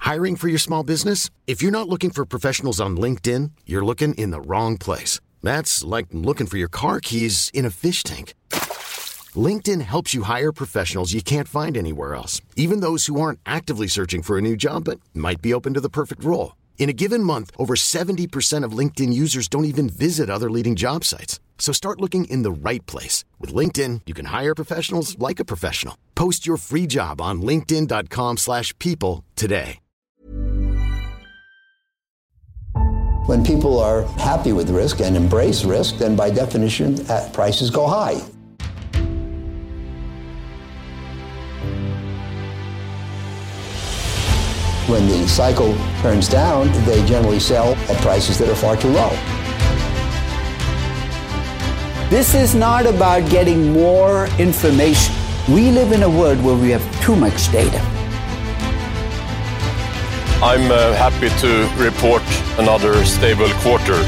Hiring for your small business? If you're not looking for professionals on LinkedIn, you're looking in the wrong place. That's like looking for your car keys in a fish tank. LinkedIn helps you hire professionals you can't find anywhere else, even those who aren't actively searching for a new job but might be open to the perfect role. In a given month, over 70% of LinkedIn users don't even visit other leading job sites. So start looking in the right place. With LinkedIn, you can hire professionals like a professional. Post your free job on linkedin.com/people today. When people are happy with risk and embrace risk, then by definition, prices go high. When the cycle turns down, they generally sell at prices that are far too low. This is not about getting more information. We live in a world where we have too much data. I'm happy to report another stable quarter.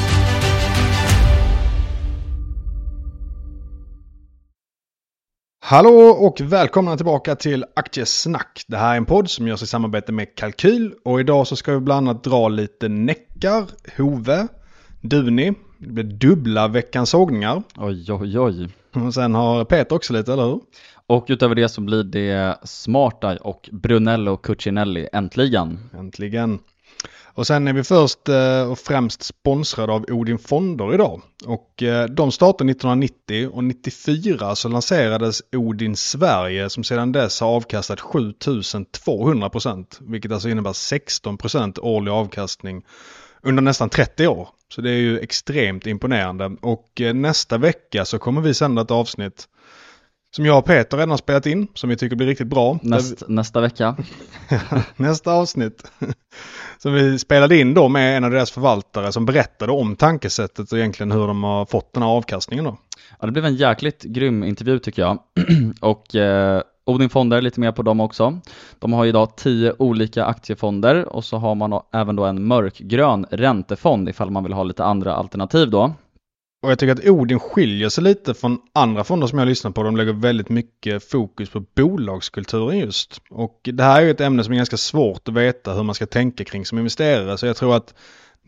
Hallå och välkomna tillbaka till Aktiesnack. Det här är en podd som görs i samarbete med Kalkyl. Och idag så ska vi bland annat dra lite Neckar, Hove, Duni. Det blir dubbla veckans sågningar. Oj, oj, oj. Och sen har Peter också lite, eller hur? Och utöver det så blir det Smarta och Brunello Cucinelli äntligen. Äntligen. Och sen är vi först och främst sponsrade av Odin Fonder idag. Och de startade 1990 och 94 så lanserades Odin Sverige som sedan dess har avkastat 7200%. Vilket alltså innebär 16% årlig avkastning under nästan 30 år. Så det är ju extremt imponerande. Och nästa vecka så kommer vi sända ett avsnitt som jag och Peter redan har spelat in, som vi tycker blir riktigt bra. Nästa vecka. Nästa avsnitt. Som vi spelade in då med en av deras förvaltare som berättade om tankesättet och egentligen hur de har fått den här avkastningen då. Ja, det blev en jäkligt grym intervju tycker jag. Och Odin Fonder, lite mer på dem också. De har idag 10 olika aktiefonder och så har man även då en mörkgrön räntefond ifall man vill ha lite andra alternativ då. Och jag tycker att Odin skiljer sig lite från andra fonder som jag lyssnar på. De lägger väldigt mycket fokus på bolagskulturen just. Och det här är ju ett ämne som är ganska svårt att veta hur man ska tänka kring som investerare. Så jag tror att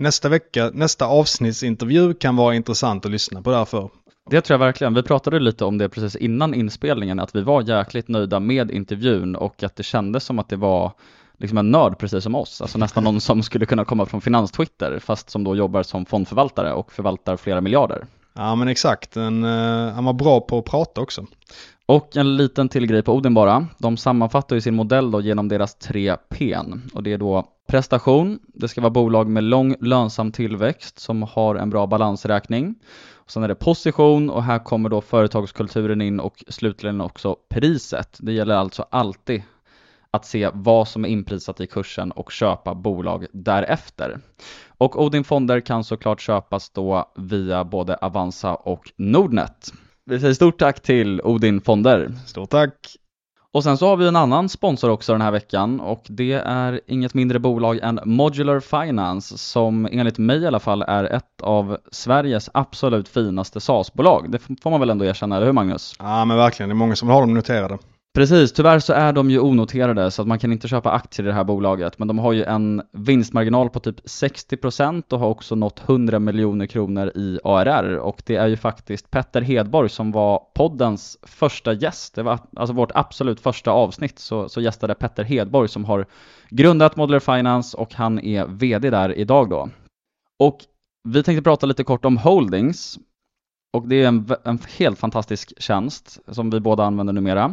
nästa avsnittsintervju kan vara intressant att lyssna på därför. Det tror jag verkligen. Vi pratade lite om det precis innan inspelningen. Att vi var jäkligt nöjda med intervjun och att det kändes som att det var liksom en nörd precis som oss. Alltså nästan någon som skulle kunna komma från Finanstwitter fast som då jobbar som fondförvaltare och förvaltar flera miljarder. Ja men exakt. Han var bra på att prata också. Och en liten tillgrej på Odin bara. De sammanfattar ju sin modell då genom deras 3 P:n. Och det är då prestation. Det ska vara bolag med lång lönsam tillväxt som har en bra balansräkning. Och sen är det position och här kommer då företagskulturen in och slutligen också priset. Det gäller alltså alltid att se vad som är inprisat i kursen och köpa bolag därefter. Och Odin Fonder kan såklart köpas då via både Avanza och Nordnet. Vi säger stort tack till Odin Fonder. Stort tack. Och sen så har vi en annan sponsor också den här veckan och det är inget mindre bolag än Modular Finance som enligt mig i alla fall är ett av Sveriges absolut finaste SaaS-bolag. Det får man väl ändå erkänna, eller hur Magnus? Ja men verkligen, det är många som har dem noterade. Precis, tyvärr så är de ju onoterade så att man kan inte köpa aktier i det här bolaget. Men de har ju en vinstmarginal på typ 60% och har också nått 100 miljoner kronor i ARR. Och det är ju faktiskt Petter Hedborg som var poddens första gäst. Det var alltså vårt absolut första avsnitt så gästade Petter Hedborg som har grundat Modular Finance och han är vd där idag då. Och vi tänkte prata lite kort om holdings. Och det är en helt fantastisk tjänst som vi båda använder numera.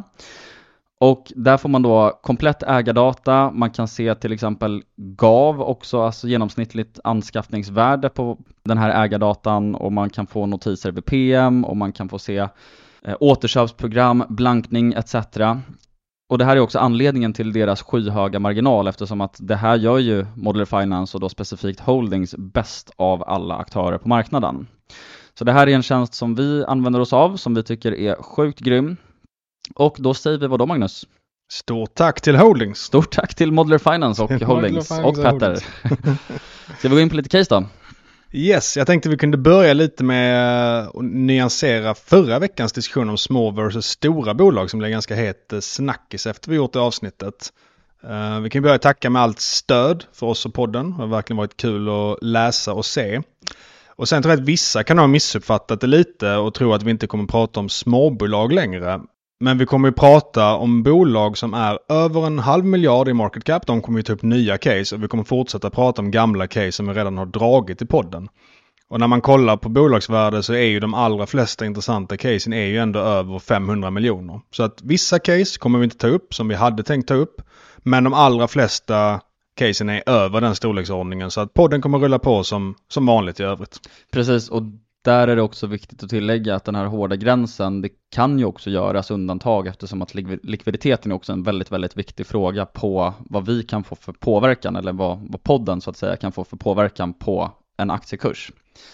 Och där får man då komplett ägardata. Man kan se till exempel GAV också, alltså genomsnittligt anskaffningsvärde på den här ägardatan. Och man kan få notiser vid PM och man kan få se återköpsprogram, blankning etc. Och det här är också anledningen till deras skyhöga marginal eftersom att det här gör ju Modular Finance och då specifikt Holdings bäst av alla aktörer på marknaden. Så det här är en tjänst som vi använder oss av, som vi tycker är sjukt grym. Och då säger vi vad då, Magnus? Stort tack till Holdings. Stort tack till Modular Finance och Holdings och Petter. Ska vi gå in på lite case då? Yes, jag tänkte vi kunde börja lite med att nyansera förra veckans diskussion om små versus stora bolag som blev ganska het snackis efter vi gjort det avsnittet. Vi kan börja tacka med allt stöd för oss och podden. Det har verkligen varit kul att läsa och se. Och sen tror jag att vissa kan ha missuppfattat det lite och tro att vi inte kommer prata om småbolag längre. Men vi kommer ju prata om bolag som är över 500 miljoner i market cap. De kommer ju ta upp nya case och vi kommer fortsätta prata om gamla case som vi redan har dragit i podden. Och när man kollar på bolagsvärde så är ju de allra flesta intressanta casen är ju ändå över 500 miljoner. Så att vissa case kommer vi inte ta upp som vi hade tänkt ta upp. Men de allra flesta casen är över den storleksordningen. Så att podden kommer rulla på som vanligt i övrigt. Precis, och där är det också viktigt att tillägga att den här hårda gränsen, det kan ju också göras undantag eftersom att likviditeten är också en väldigt, väldigt viktig fråga på vad vi kan få för påverkan eller vad podden så att säga kan få för påverkan på en aktiekurs.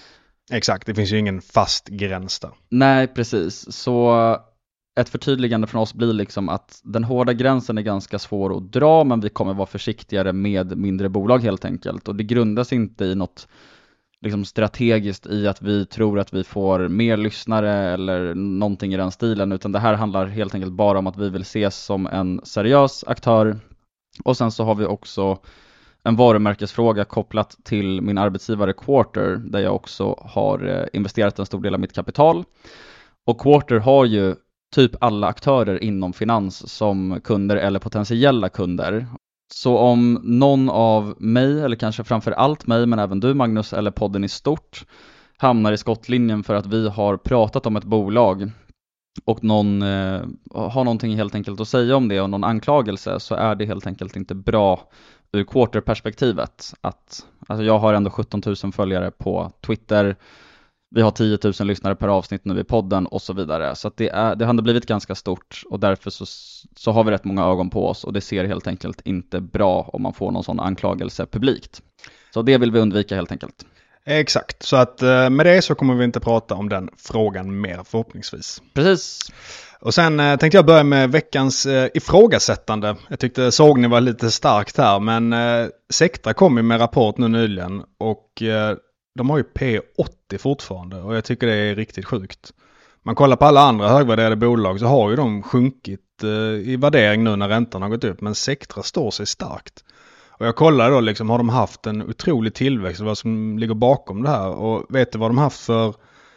Exakt, det finns ju ingen fast gräns där. Nej, precis. Så ett förtydligande från oss blir liksom att den hårda gränsen är ganska svår att dra, men vi kommer vara försiktigare med mindre bolag helt enkelt. Och det grundas inte i något liksom strategiskt i att vi tror att vi får mer lyssnare eller någonting i den stilen, utan det här handlar helt enkelt bara om att vi vill ses som en seriös aktör. Och sen så har vi också en varumärkesfråga kopplat till min arbetsgivare Quarter, där jag också har investerat en stor del av mitt kapital. Och Quarter har ju typ alla aktörer inom finans som kunder eller potentiella kunder. Så om någon av mig, eller kanske framför allt mig, men även du Magnus eller podden i stort, hamnar i skottlinjen för att vi har pratat om ett bolag och någon har någonting helt enkelt att säga om det och någon anklagelse, så är det helt enkelt inte bra ur Quarter-perspektivet. Alltså jag har ändå 17 000 följare på Twitter. Vi har 10 000 lyssnare per avsnitt nu i podden och så vidare. Så att det har ändå blivit ganska stort och därför så har vi rätt många ögon på oss och det ser helt enkelt inte bra om man får någon sån anklagelse publikt. Så det vill vi undvika helt enkelt. Exakt, så att med det så kommer vi inte prata om den frågan mer förhoppningsvis. Precis. Och sen tänkte jag börja med veckans ifrågasättande. Jag tyckte såg ni var lite starkt här, men Sectra kom ju med rapport nu nyligen och de har ju P80 fortfarande och jag tycker det är riktigt sjukt. Man kollar på alla andra högvärderade bolag så har ju de sjunkit i värdering nu när räntan har gått upp, men Sectra står sig starkt. Och jag kollar då liksom, har de haft en otrolig tillväxt och vad som ligger bakom det här, och vet du vad de haft för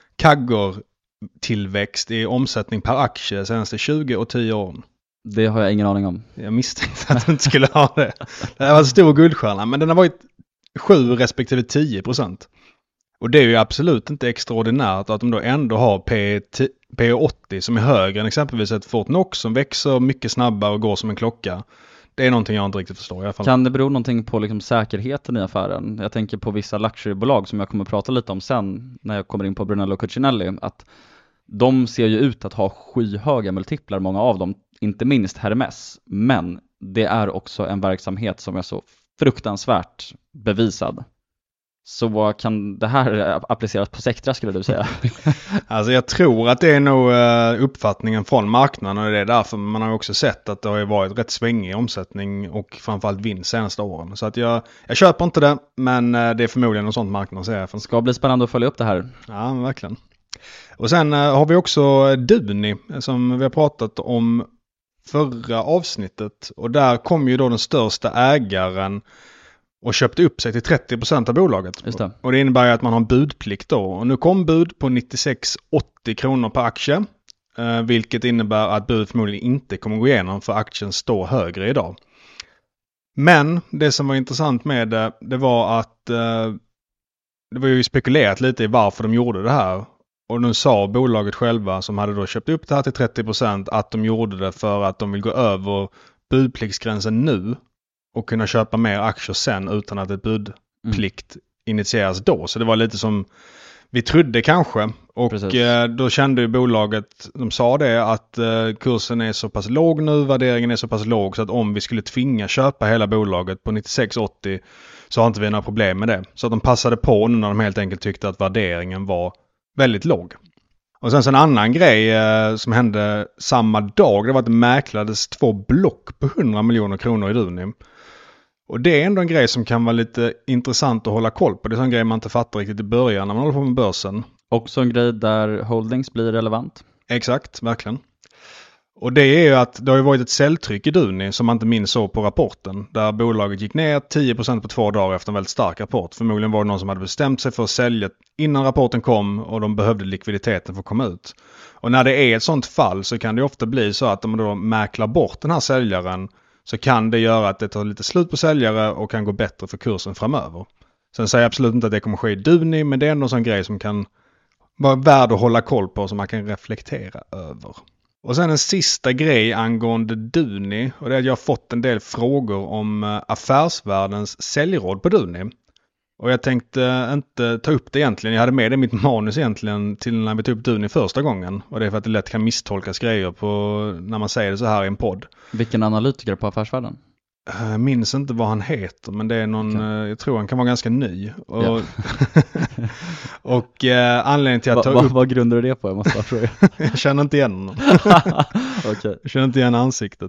tillväxt i omsättning per aktie senaste 20 och 10 åren? Det har jag ingen aning om. Jag misstänkte att du inte skulle ha det. Det här var en stor guldstjärna, men den har varit 7 respektive 10%. Och det är ju absolut inte extraordinärt att de då ändå har P80 som är högre än exempelvis ett Fortnox som växer mycket snabbare och går som en klocka. Det är någonting jag inte riktigt förstår i alla fall. Kan det bero någonting på liksom säkerheten i affären? Jag tänker på vissa luxurybolag som jag kommer att prata lite om sen när jag kommer in på Brunello Cucinelli, att de ser ju ut att ha skyhöga multiplar, många av dem, inte minst Hermes, men det är också en verksamhet som är så fruktansvärt bevisad. Så kan det här appliceras på Sectra, skulle du säga? Alltså jag tror att det är nog uppfattningen från marknaden, och det är därför man har också sett att det har varit rätt svängig omsättning och framförallt vinst senaste åren. Så att jag köper inte det, men det är förmodligen något sånt marknaden säger. Det ska bli spännande att följa upp det här. Ja, verkligen. Och sen har vi också Duni som vi har pratat om förra avsnittet, och där kom ju då den största ägaren och köpte upp sig till 30% av bolaget. Just det. Och det innebär ju att man har en budplikt då. Och nu kom bud på 96,80 kronor per aktie. Vilket innebär att bud förmodligen inte kommer gå igenom, för aktien står högre idag. Men det som var intressant med det var att det var ju spekulerat lite i varför de gjorde det här. Och nu sa bolaget själva, som hade då köpt upp det här till 30%, att de gjorde det för att de vill gå över budpliktsgränsen nu och kunna köpa mer aktier sen utan att ett budplikt initieras då. Så det var lite som vi trodde kanske. Och då kände ju bolaget, de sa det, att kursen är så pass låg nu, värderingen är så pass låg, så att om vi skulle tvinga köpa hela bolaget på 96,80 så har inte vi några problem med det. Så att de passade på nu när de helt enkelt tyckte att värderingen var väldigt låg. Och sen så en annan grej som hände samma dag, det var att det mäklades 2 block på 100 miljoner kronor i Duni. Och det är ändå en grej som kan vara lite intressant att hålla koll på. Det är en grej man inte fattar riktigt i början när man håller på med börsen. Också en grej där holdings blir relevant. Exakt, verkligen. Och det är ju att det har ju varit ett säljtryck i Duni som man inte minns så på rapporten. Där bolaget gick ner 10% på 2 dagar efter en väldigt stark rapport. Förmodligen var det någon som hade bestämt sig för att sälja innan rapporten kom och de behövde likviditeten för att komma ut. Och när det är ett sånt fall så kan det ofta bli så att om man då mäklar bort den här säljaren så kan det göra att det tar lite slut på säljare och kan gå bättre för kursen framöver. Sen säger jag absolut inte att det kommer ske i Duni, men det är ändå en sån grej som kan vara värd att hålla koll på som man kan reflektera över. Och sen en sista grej angående Duni, och det är att jag har fått en del frågor om Affärsvärldens säljråd på Duni. Och jag tänkte inte ta upp det egentligen. Jag hade med det i mitt manus egentligen till när vi tog upp Duni första gången. Och det är för att det lätt kan misstolkas grejer på när man säger det så här i en podd. Vilken analytiker på Affärsvärlden? Jag minns inte vad han heter, men det är någon, jag tror han kan vara ganska ny. Och, Ja. och anledningen till att ta upp... Vad grundar du det på? Jag måste bara fråga. Jag känner inte igen honom. Okay. Jag känner inte igen ansiktet.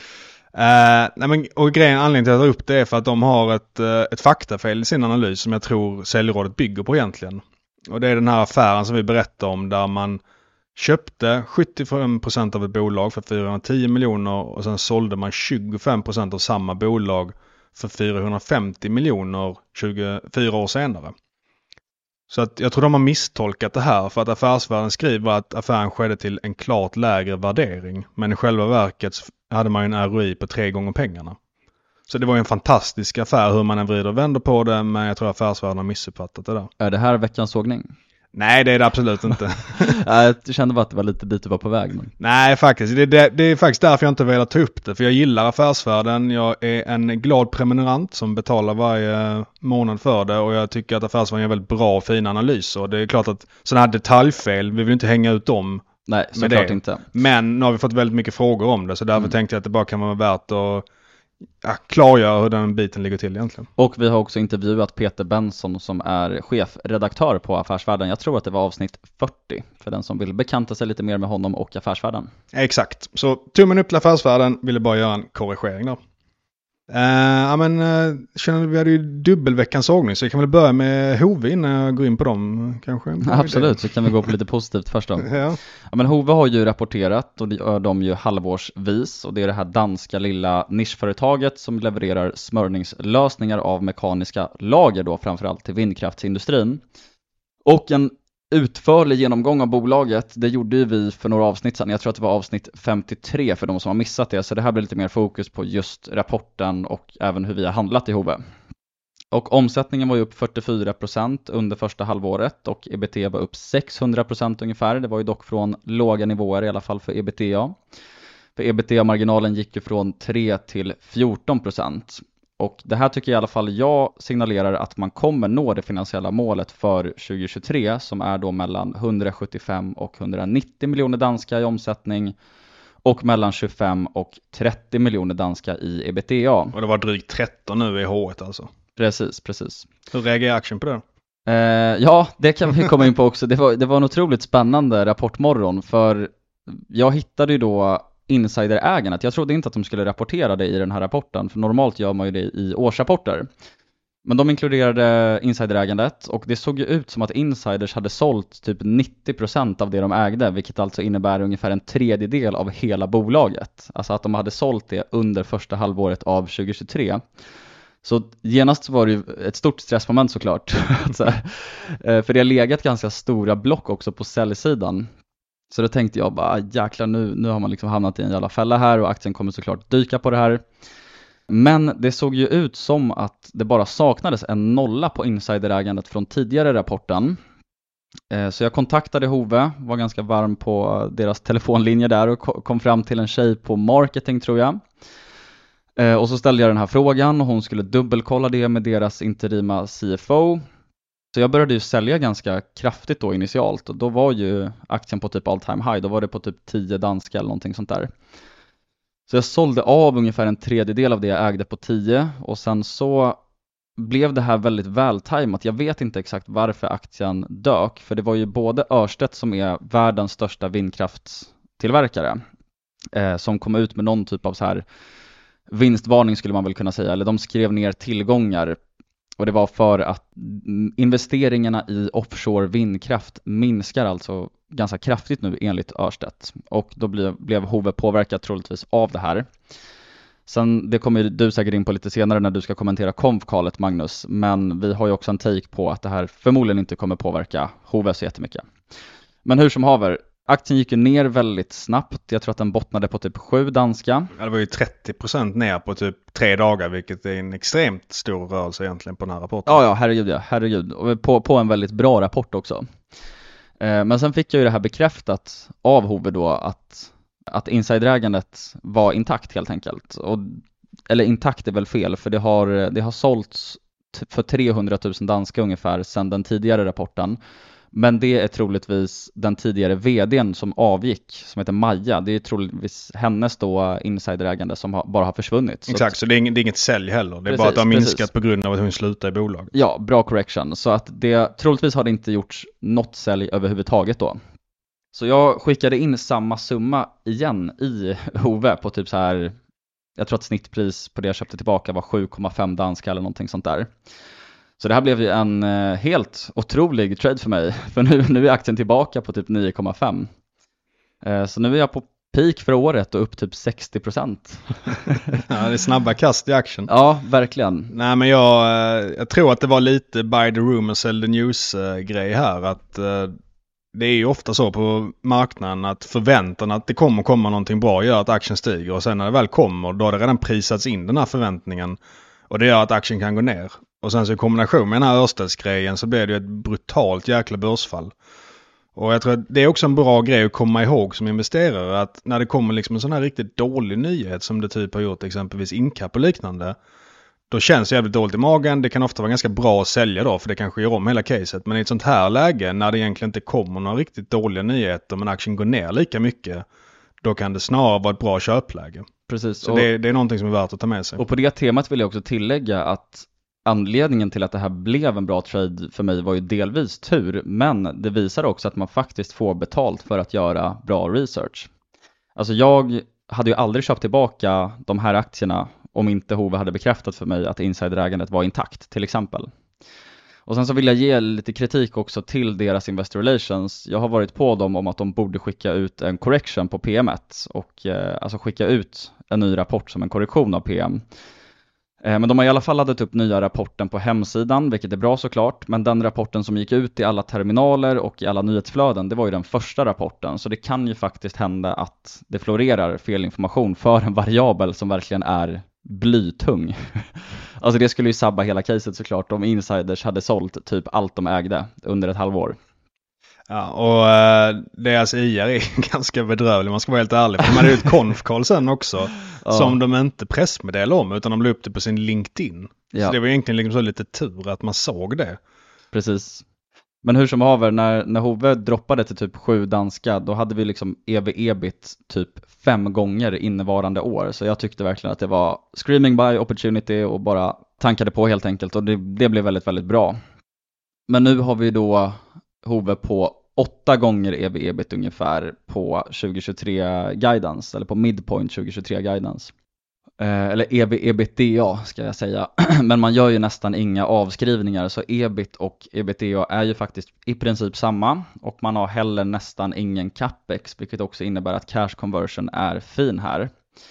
Och anledningen till att ta upp det är för att de har ett faktafel i sin analys som jag tror säljrådet bygger på egentligen. Och det är den här affären som vi berättar om där man köpte 75% av ett bolag för 410 miljoner och sen sålde man 25% av samma bolag för 450 miljoner 24 år senare. Så att jag tror de har misstolkat det här för att Affärsvärlden skriver att affären skedde till en klart lägre värdering. Men i själva verket hade man en ROI på 3 gånger pengarna. Så det var ju en fantastisk affär hur man än vrider och vänder på det, men jag tror Affärsvärlden har missuppfattat det där. Är det här veckans sågning? Nej, det är det absolut inte. Jag kände bara att det var lite dit du var på väg. Men... Nej, faktiskt. Det är faktiskt därför jag inte velat ta upp det. För jag gillar Affärsvärlden. Jag är en glad prenumerant som betalar varje månad för det. Och jag tycker att Affärsvärlden gör väldigt bra och fina analyser. Och det är klart att sådana här detaljfel, vi vill inte hänga ut dem. Nej, såklart inte. Men nu har vi fått väldigt mycket frågor om det. Så därför tänkte jag att det bara kan vara värt att klargöra hur den biten ligger till egentligen. Och vi har också intervjuat Peter Benson som är chefredaktör på Affärsvärlden. Jag tror att det var avsnitt 40 för den som vill bekanta sig lite mer med honom och Affärsvärlden. Exakt. Så tummen upp till Affärsvärlden, ville bara göra en korrigering där. Känner vi hade ju dubbelveckans sågning så jag kan väl börja med Hove innan jag går in på dem kanske. Absolut, så kan vi gå på lite positivt först då. Ja, men Hove har ju rapporterat och det gör de ju halvårsvis och det är det här danska lilla nischföretaget som levererar smörjningslösningar av mekaniska lager då framförallt till vindkraftsindustrin. Och en utförlig genomgång av bolaget, det gjorde ju vi för några avsnitt sedan. Jag tror att det var avsnitt 53 för de som har missat det. Så det här blir lite mer fokus på just rapporten och även hur vi har handlat i Hove. Och omsättningen var ju upp 44% under första halvåret och EBITA var upp 600% ungefär. Det var ju dock från låga nivåer i alla fall för EBITA. För EBITA-marginalen gick ju från 3 till 14%. Och det här tycker i alla fall jag signalerar att man kommer nå det finansiella målet för 2023 som är då mellan 175 och 190 miljoner danska i omsättning och mellan 25 och 30 miljoner danska i EBITA. Och det var drygt 13 nu i H1 alltså. Precis. Hur reagerar aktien på det? Ja, det kan vi komma in på också. Det var en otroligt spännande rapportmorgon för jag hittade ju då insiderägandet. Jag trodde inte att de skulle rapportera det i den här rapporten, för normalt gör man ju det i årsrapporter. Men de inkluderade insiderägandet och det såg ju ut som att insiders hade sålt typ 90% av det de ägde, vilket alltså innebär ungefär en tredjedel av hela bolaget. Alltså att de hade sålt det under första halvåret av 2023. Så genast var det ju ett stort stressmoment såklart. För det har legat ganska stora block också på säljsidan. Så då tänkte jag bara, jäklar nu har man liksom hamnat i en jävla fälla här och aktien kommer såklart dyka på det här. Men det såg ju ut som att det bara saknades en nolla på insiderägandet från tidigare rapporten. Så jag kontaktade Hove, var ganska varm på deras telefonlinje där och kom fram till en tjej på marketing tror jag. Och så ställde jag den här frågan och hon skulle dubbelkolla det med deras interima CFO. Så jag började ju sälja ganska kraftigt då initialt och då var ju aktien på typ all time high. Då var det på typ 10 danska eller någonting sånt där. Så jag sålde av ungefär en tredjedel av det jag ägde på 10 och sen så blev det här väldigt vältajmat. Jag vet inte exakt varför aktien dök, för det var ju både Ørsted som är världens största vindkraftstillverkare som kom ut med någon typ av så här vinstvarning skulle man väl kunna säga, eller de skrev ner tillgångar Och det var för att investeringarna i offshore vindkraft minskar alltså ganska kraftigt nu enligt Ørsted. Och då blev Hove påverkat troligtvis av det här. Sen, det kommer du säkert in på lite senare när du ska kommentera konfkalet, Magnus. Men vi har ju också en take på att det här förmodligen inte kommer påverka Hove så jättemycket. Men hur som haver, aktien gick ju ner väldigt snabbt. Jag tror att den bottnade på typ 7 danska. Ja, det var ju 30% ner på typ 3 dagar, vilket är en extremt stor rörelse egentligen på den här rapporten. Ja, herregud. Och på en väldigt bra rapport också. Men sen fick jag ju det här bekräftat av Hove då att insiderägandet var intakt helt enkelt. Eller intakt är väl fel, för det har sålts för 300 000 danska ungefär sedan den tidigare rapporten. Men det är troligtvis den tidigare vdn som avgick, som heter Maja. Det är troligtvis hennes då insiderägande som bara har försvunnit. Exakt, så det är inget sälj heller. Det är bara att det har minskat på grund av att hon slutar i bolag. Ja, bra correction. Så att troligtvis har det inte gjorts något sälj överhuvudtaget då. Så jag skickade in samma summa igen i Hove på typ så här, jag tror att snittpris på det jag köpte tillbaka var 7,5 danska eller någonting sånt där. Så det här blev ju en helt otrolig trade för mig. För nu är aktien tillbaka på typ 9,5. Så nu är jag på peak för året och upp typ 60%. Ja, det är snabba kast i aktien. Ja, verkligen. Nej, men jag tror att det var lite buy the rumor, sell the news grej här. Att det är ju ofta så på marknaden att förväntan att det kommer komma någonting bra gör att aktien stiger. Och sen när det väl kommer, då har det redan prisats in den här förväntningen. Och det gör att aktien kan gå ner. Och sen så i kombination med den här Ørsted-grejen så blir det ju ett brutalt jäkla börsfall. Och jag tror att det är också en bra grej att komma ihåg som investerare, att när det kommer liksom en sån här riktigt dålig nyhet som det typ har gjort exempelvis Incap och liknande, då känns det jävligt dåligt i magen. Det kan ofta vara ganska bra att sälja då, för det kanske gör om hela caset. Men i ett sånt här läge när det egentligen inte kommer några riktigt dåliga nyheter men aktien går ner lika mycket, då kan det snarare vara ett bra köpläge. Precis. Så det är någonting som är värt att ta med sig. Och på det temat vill jag också tillägga att anledningen till att det här blev en bra trade för mig var ju delvis tur, men det visar också att man faktiskt får betalt för att göra bra research. Alltså jag hade ju aldrig köpt tillbaka de här aktierna om inte Hove hade bekräftat för mig att insiderägandet var intakt, till exempel. Och sen så vill jag ge lite kritik också till deras investor relations. Jag har varit på dem om att de borde skicka ut en correction på PM1 och alltså skicka ut en ny rapport som en korrektion av PM. Men de har i alla fall laddat upp nya rapporten på hemsidan, vilket är bra såklart. Men den rapporten som gick ut i alla terminaler och i alla nyhetsflöden, det var ju den första rapporten. Så det kan ju faktiskt hända att det florerar felinformation för en variabel som verkligen är blytung. Alltså det skulle ju sabba hela caset såklart om insiders hade sålt typ allt de ägde under ett halvår. Ja, och deras IR är ganska bedrövlig, man ska vara helt ärlig. För de hade ju ett konfkall sen också som de inte pressmeddelade om, utan de la upp det på sin LinkedIn. Så det var egentligen liksom så lite tur att man såg det. Precis. Men hur som haver, när Hove droppade till typ 7 danska, då hade vi liksom EV/EBIT typ 5 gånger innevarande år. Så jag tyckte verkligen att det var screaming buy opportunity och bara tankade på helt enkelt. Och det blev väldigt, väldigt bra. Men nu har vi då Hove på 8 gånger EV/EBIT ungefär på 2023 guidance, eller på midpoint 2023 guidance. Eller EV/EBITDA ska jag säga. Men man gör ju nästan inga avskrivningar, så EBIT och EBITDA är ju faktiskt i princip samma. Och man har heller nästan ingen capex, vilket också innebär att cash conversion är fin här.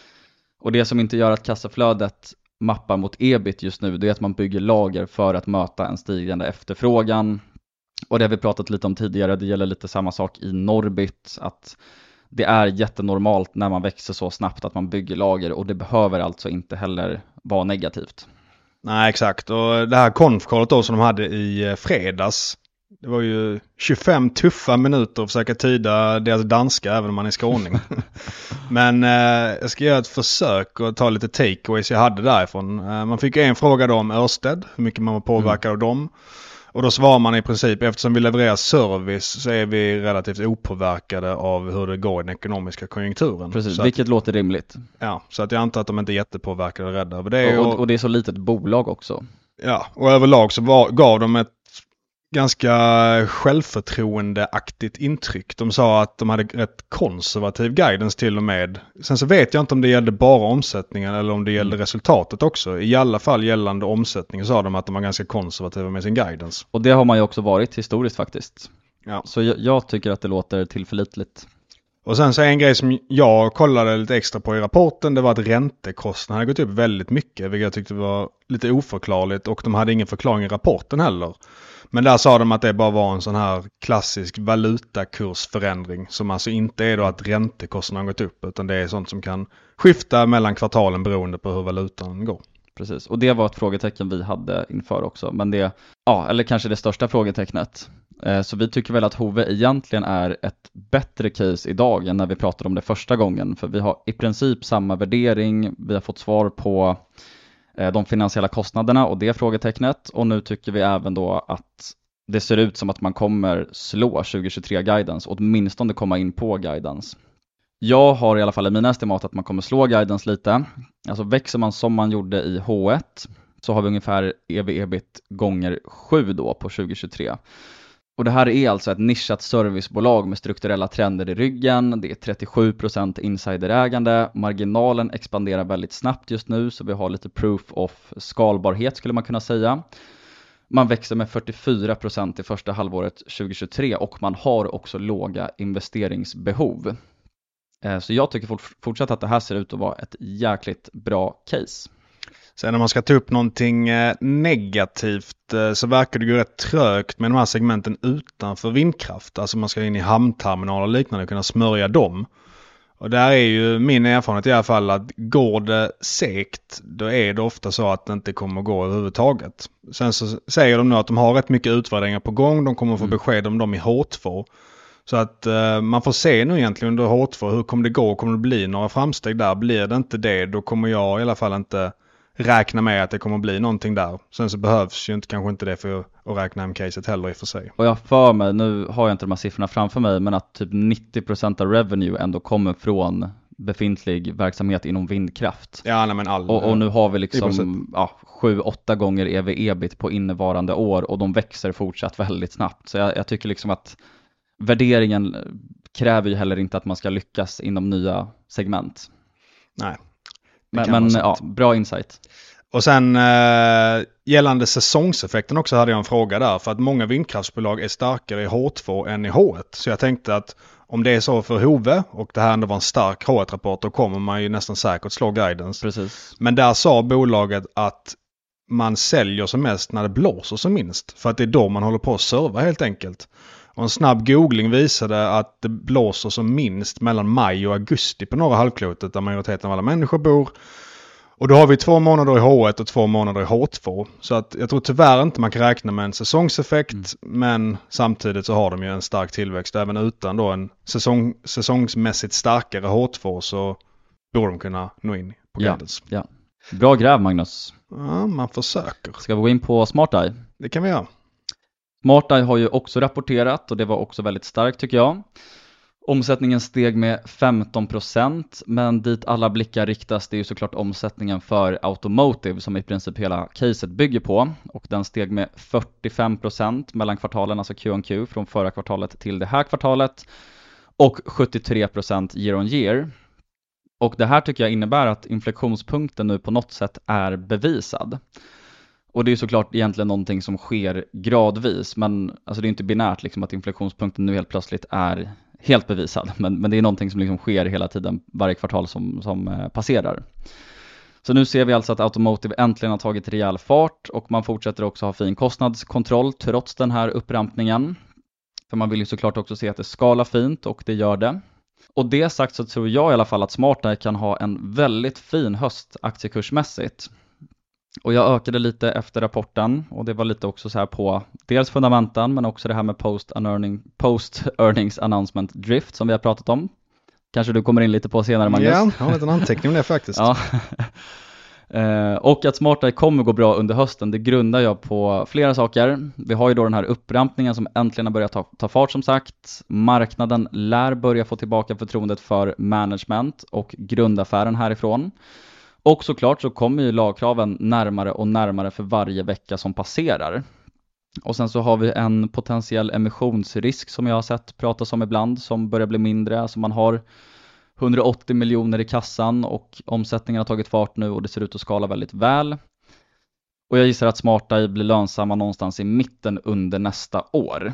Och det som inte gör att kassaflödet mappar mot EBIT just nu, det är att man bygger lager för att möta en stigande efterfrågan. Och det har vi pratat lite om tidigare, det gäller lite samma sak i Norbit, att det är jättenormalt när man växer så snabbt att man bygger lager, och det behöver alltså inte heller vara negativt. Nej, exakt. Och det här konfkallet då som de hade i fredags, det var ju 25 tuffa minuter att försöka tyda deras danska även om man är skåning. Men jag ska göra ett försök och ta lite takeaways jag hade därifrån. Man fick en fråga då om Ørsted, hur mycket man var påverkad av dem. Och då svarar man i princip, eftersom vi levererar service så är vi relativt opåverkade av hur det går i den ekonomiska konjunkturen. Precis, vilket låter rimligt. Ja, så att jag antar att de inte är jättepåverkade och rädda över det. Och det är så litet bolag också. Ja, och överlag så gav de ett ganska självförtroendeaktigt intryck. De sa att de hade rätt konservativ guidance till och med. Sen så vet jag inte om det gällde bara omsättningen eller om det gällde resultatet också. I alla fall gällande omsättningen sa de att de var ganska konservativa med sin guidance. Och det har man ju också varit historiskt faktiskt. Ja. Så jag tycker att det låter tillförlitligt. Och sen så en grej som jag kollade lite extra på i rapporten, det var att räntekostnaderna hade gått upp väldigt mycket, vilket jag tyckte var lite oförklarligt, och de hade ingen förklaring i rapporten heller. Men där sa de att det bara var en sån här klassisk valutakursförändring som alltså inte är då att räntekostnaderna har gått upp, utan det är sånt som kan skifta mellan kvartalen beroende på hur valutan går. Precis, och det var ett frågetecken vi hade inför också, men det, eller kanske det största frågetecknet. Så vi tycker väl att Hove egentligen är ett bättre case idag än när vi pratade om det första gången, för vi har i princip samma värdering, vi har fått svar på de finansiella kostnaderna och det frågetecknet, och nu tycker vi även då att det ser ut som att man kommer slå 2023 guidance, åtminstone komma in på guidance. Jag har i alla fall i mina estimat att man kommer slå guidance lite. Alltså växer man som man gjorde i H1 så har vi ungefär EV/EBIT gånger 7 då på 2023. Och det här är alltså ett nischat servicebolag med strukturella trender i ryggen. Det är 37% insiderägande. Marginalen expanderar väldigt snabbt just nu, så vi har lite proof of skalbarhet skulle man kunna säga. Man växer med 44% i första halvåret 2023 och man har också låga investeringsbehov. Så jag tycker fortsatt att det här ser ut att vara ett jäkligt bra case. Sen när man ska ta upp någonting negativt så verkar det gå rätt trögt med de här segmenten utanför vindkraft. Alltså man ska in i hamnterminaler och liknande och kunna smörja dem. Och där är ju min erfarenhet i alla fall att går det segt, då är det ofta så att det inte kommer att gå överhuvudtaget. Sen så säger de nu att de har rätt mycket utvärderingar på gång. De kommer att få besked om dem i H2. Så att man får se nu egentligen under H2 hur kommer det gå, kommer det bli några framsteg där. Blir det inte det, då kommer jag i alla fall inte räkna med att det kommer att bli någonting där. Sen så behövs ju kanske inte det för att räkna hem caset heller i för sig. Och jag för mig, nu har jag inte de här siffrorna framför mig, men att typ 90% av revenue ändå kommer från befintlig verksamhet inom vindkraft. Ja, nej, men och nu har vi liksom 7-8 gånger EV/EBIT på innevarande år och de växer fortsatt väldigt snabbt. Så jag tycker liksom att värderingen kräver ju heller inte att man ska lyckas inom nya segment. Nej. Men bra insight. Och sen gällande säsongseffekten också hade jag en fråga där. För att många vindkraftsbolag är starkare i H2 än i H1. Så jag tänkte att om det är så för Hove och det här ändå var en stark H1-rapport, då kommer man ju nästan säkert slå guidance. Precis. Men där sa bolaget att man säljer som mest när det blåser som minst. För att det är då man håller på att serva helt enkelt. Och en snabb googling visade att det blåser som minst mellan maj och augusti på norra halvklotet där majoriteten av alla människor bor. Och då har vi 2 månader i H1 och 2 månader i H2. Så att jag tror tyvärr inte man kan räkna med en säsongseffekt. Men samtidigt så har de ju en stark tillväxt. Även utan då en säsongsmässigt starkare H2 så borde de kunna nå in på guidance. Ja. Bra gräv, Magnus. Ja, man försöker. Ska vi gå in på SmartEye? Det kan vi göra. SmartEye har ju också rapporterat och det var också väldigt starkt tycker jag. Omsättningen steg med 15%, men dit alla blickar riktas det är ju såklart omsättningen för Automotive som i princip hela caset bygger på. Och den steg med 45% mellan kvartalen, alltså Q-on-Q, från förra kvartalet till det här kvartalet. Och 73% year on year. Och det här tycker jag innebär att inflektionspunkten nu på något sätt är bevisad. Och det är såklart egentligen någonting som sker gradvis, men alltså det är inte binärt liksom att inflektionspunkten nu helt plötsligt är helt bevisad. Men det är någonting som liksom sker hela tiden, varje kvartal som passerar. Så nu ser vi alltså att Automotive äntligen har tagit rejäl fart och man fortsätter också ha fin kostnadskontroll trots den här upprampningen. För man vill ju såklart också se att det skalar fint och det gör det. Och det sagt så tror jag i alla fall att SmartEye kan ha en väldigt fin höst aktiekursmässigt. Och jag ökade lite efter rapporten och det var lite också så här på dels fundamentan men också det här med post earnings announcement drift som vi har pratat om. Kanske du kommer in lite på senare, Magnus. Ja, jag har en liten anteckning om det faktiskt. Ja. Och att SmartEye kommer gå bra under hösten, det grundar jag på flera saker. Vi har ju då den här upprampningen som äntligen har börjat ta fart som sagt. Marknaden lär börja få tillbaka förtroendet för management och grundaffären härifrån. Och såklart så kommer ju lagkraven närmare och närmare för varje vecka som passerar. Och sen så har vi en potentiell emissionsrisk som jag har sett pratas om ibland som börjar bli mindre. Alltså man har 180 miljoner i kassan och omsättningen har tagit fart nu och det ser ut att skala väldigt väl. Och jag gissar att SmartEye blir lönsamma någonstans i mitten under nästa år.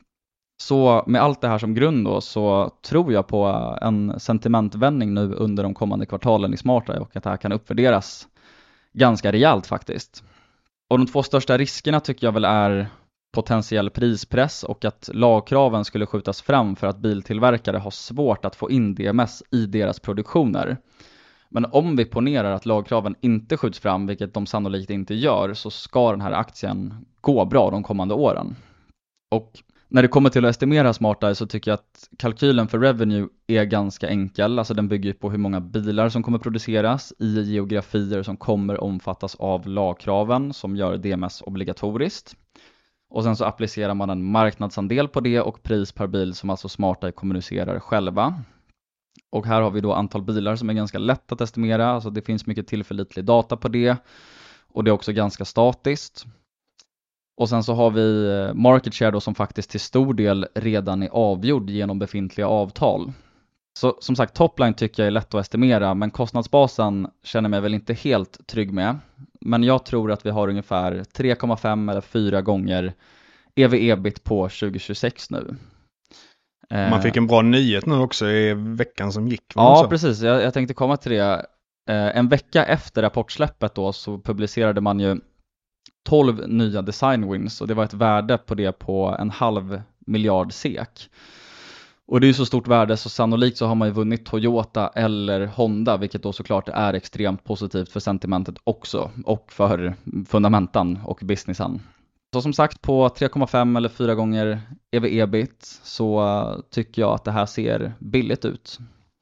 Så med allt det här som grund då så tror jag på en sentimentvändning nu under de kommande kvartalen i SmartEye och att det här kan uppvärderas ganska rejält faktiskt. Och de två största riskerna tycker jag väl är potentiell prispress och att lagkraven skulle skjutas fram för att biltillverkare har svårt att få in DMS i deras produktioner. Men om vi ponerar att lagkraven inte skjuts fram, vilket de sannolikt inte gör, så ska den här aktien gå bra de kommande åren. Och när det kommer till att estimera SmartEye så tycker jag att kalkylen för revenue är ganska enkel. Alltså den bygger på hur många bilar som kommer produceras i geografier som kommer omfattas av lagkraven som gör DMS obligatoriskt. Och sen så applicerar man en marknadsandel på det och pris per bil som alltså SmartEye kommunicerar själva. Och här har vi då antal bilar som är ganska lätt att estimera. Alltså det finns mycket tillförlitlig data på det. Och det är också ganska statiskt. Och sen så har vi market share då som faktiskt till stor del redan är avgjord genom befintliga avtal. Så som sagt, topline tycker jag är lätt att estimera, men kostnadsbasen känner mig väl inte helt trygg med. Men jag tror att vi har ungefär 3,5 eller 4 gånger EV/EBIT på 2026 nu. Man fick en bra nyhet nu också i veckan som gick. Ja, precis. Jag tänkte komma till det. En vecka efter rapportsläppet då så publicerade man ju 12 nya design wins och det var ett värde på det på 0,5 miljard SEK. Och det är ju så stort värde så sannolikt så har man ju vunnit Toyota eller Honda, vilket då såklart är extremt positivt för sentimentet också och för fundamentan och businessen. Så som sagt, på 3,5 eller 4 gånger EV/EBIT så tycker jag att det här ser billigt ut.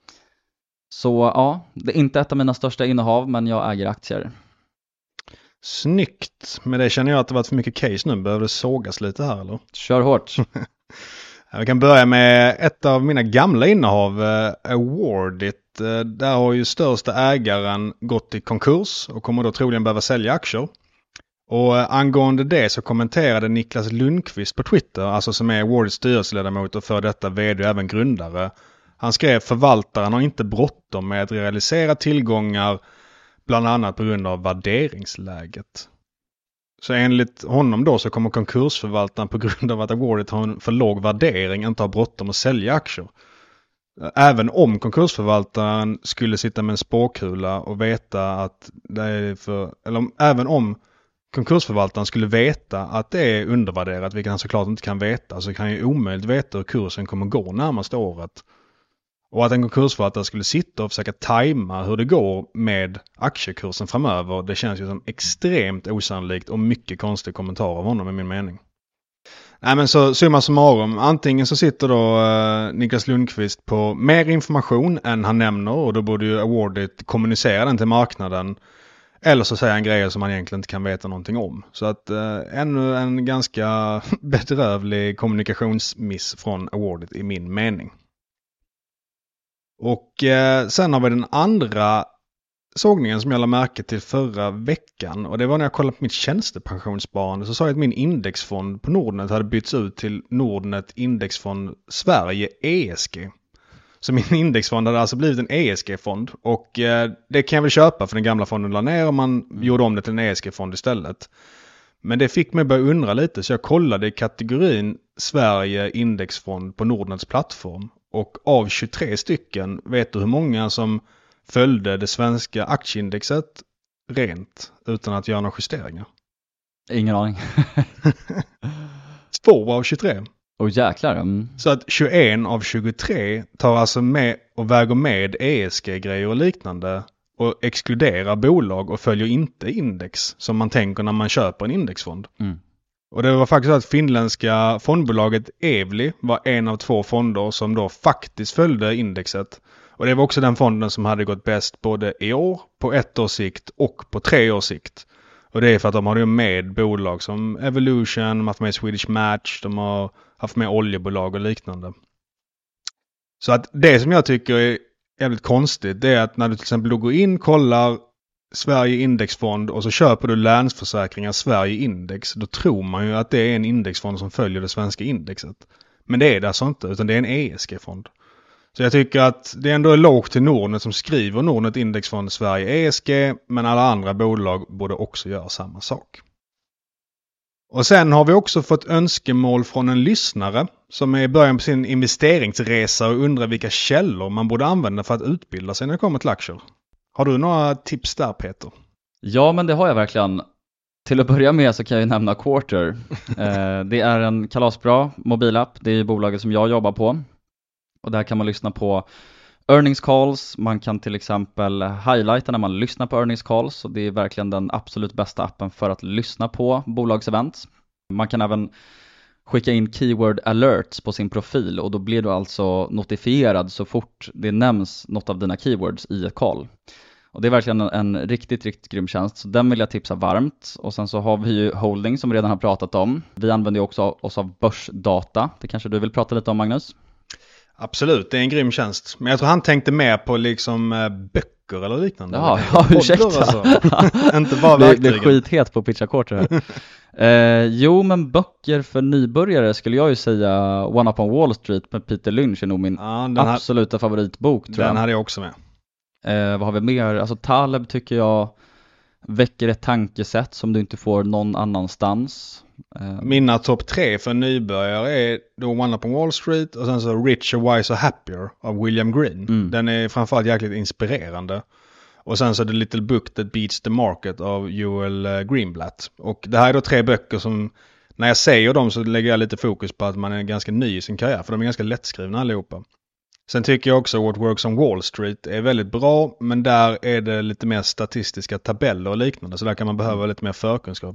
Så ja, det är inte ett av mina största innehav, men jag äger aktier. Snyggt. Men det känner jag att det varit för mycket case nu. Behöver det sågas lite här eller? Kör hårt. Vi kan börja med ett av mina gamla innehav, Awardit. Där har ju största ägaren gått i konkurs och kommer då troligen behöva sälja aktier. Och angående det så kommenterade Niklas Lundqvist på Twitter, alltså som är Awardits styrelseledamot och för detta vd och även grundare. Han skrev: förvaltaren har inte bråttom med att realisera tillgångar, bland annat på grund av värderingsläget. Så enligt honom då så kommer konkursförvaltaren på grund av att Awardit har en för låg värdering inte ha bråttom att sälja aktier. Även om konkursförvaltaren skulle sitta med en spåkula och veta att det är även om konkursförvaltaren skulle veta att det är undervärderat, vilket han såklart inte kan veta, så kan ju omöjligt veta hur kursen kommer gå närmaste året. Och att en konkursförvaltare skulle sitta och försöka tajma hur det går med aktiekursen framöver, det känns ju som extremt osannolikt och mycket konstig kommentar av honom i min mening. Nej, men så summa summarum, antingen så sitter då Niklas Lundqvist på mer information än han nämner och då borde ju Awardit kommunicera den till marknaden, eller så säger han grejer som man egentligen inte kan veta någonting om. Så att ännu en ganska bedrövlig kommunikationsmiss från Awardit i min mening. Och sen har vi den andra sågningen som jag lade märke till förra veckan. Och det var när jag kollade på mitt tjänstepensionssparande så sa jag att min indexfond på Nordnet hade bytts ut till Nordnet Indexfond Sverige ESG. Så min indexfond hade alltså blivit en ESG-fond. Och det kan jag väl köpa för den gamla fonden la ner och man gjorde om det till en ESG-fond istället. Men det fick mig börja undra lite så jag kollade i kategorin Sverige Indexfond på Nordnets plattform. Och av 23 stycken, vet du hur många som följde det svenska aktieindexet rent utan att göra några justeringar? Ingen aning. 2 av 23. Åh jäklar. Så att 21 av 23 tar alltså med och väger med ESG-grejer och liknande och exkluderar bolag och följer inte index som man tänker när man köper en indexfond. Och det var faktiskt så att finländska fondbolaget Evli var en av 2 fonder som då faktiskt följde indexet. Och det var också den fonden som hade gått bäst både i år, på 1 års sikt och på 3 års sikt. Och det är för att de har med bolag som Evolution, de har haft med Swedish Match, de har haft med oljebolag och liknande. Så att det som jag tycker är jävligt konstigt, det är att när du till exempel går in, kollar Sverige indexfond och så köper du Länsförsäkringar Sverige index, då tror man ju att det är en indexfond som följer det svenska indexet. Men det är det alltså inte, utan det är en ESG-fond. Så jag tycker att det ändå är lågt till Nordnet som skriver Nordnet indexfond Sverige ESG, men alla andra bolag borde också göra samma sak. Och sen har vi också fått önskemål från en lyssnare som är i början på sin investeringsresa och undrar vilka källor man borde använda för att utbilda sig när det kommer till aktier. Har du några tips där, Peter? Ja, men det har jag verkligen. Till att börja med så kan jag ju nämna Quarter. Det är en kalasbra mobilapp. Det är ju bolaget som jag jobbar på. Och där kan man lyssna på earnings calls. Man kan till exempel highlighta när man lyssnar på earnings calls. Och det är verkligen den absolut bästa appen för att lyssna på bolagsevent. Man kan även skicka in keyword alerts på sin profil. Och då blir du alltså notifierad så fort det nämns något av dina keywords i ett call. Och det är verkligen en riktigt grym tjänst. Så den vill jag tipsa varmt. Och sen så har vi ju Holding som vi redan har pratat om. Vi använder ju också oss av börsdata. Det kanske du vill prata lite om, Magnus? Absolut, det är en grym tjänst. Men jag tror han tänkte mer på liksom böcker eller liknande. Ja, ursäkta. Alltså. Inte bara verktygen. Det är skithet på Pitcha Quarter här. Jo, men böcker för nybörjare skulle jag ju säga One Up on Wall Street med Peter Lynch är nog min absoluta favoritbok, tror jag. Den hade jag också med. Vad har vi mer? Alltså Taleb tycker jag väcker ett tankesätt som du inte får någon annanstans. Mina topp 3 för nybörjare är då One Up on Wall Street och sen så Richer, Wiser, Happier av William Green. Den är framförallt jäkligt inspirerande. Och sen så The Little Book That Beats the Market av Joel Greenblatt. Och det här är då 3 böcker som, när jag säger dem så lägger jag lite fokus på att man är ganska ny i sin karriär. För de är ganska lättskrivna allihopa. Sen tycker jag också What Works on Wall Street är väldigt bra, men där är det lite mer statistiska tabeller och liknande. Så där kan man behöva lite mer förkunskap.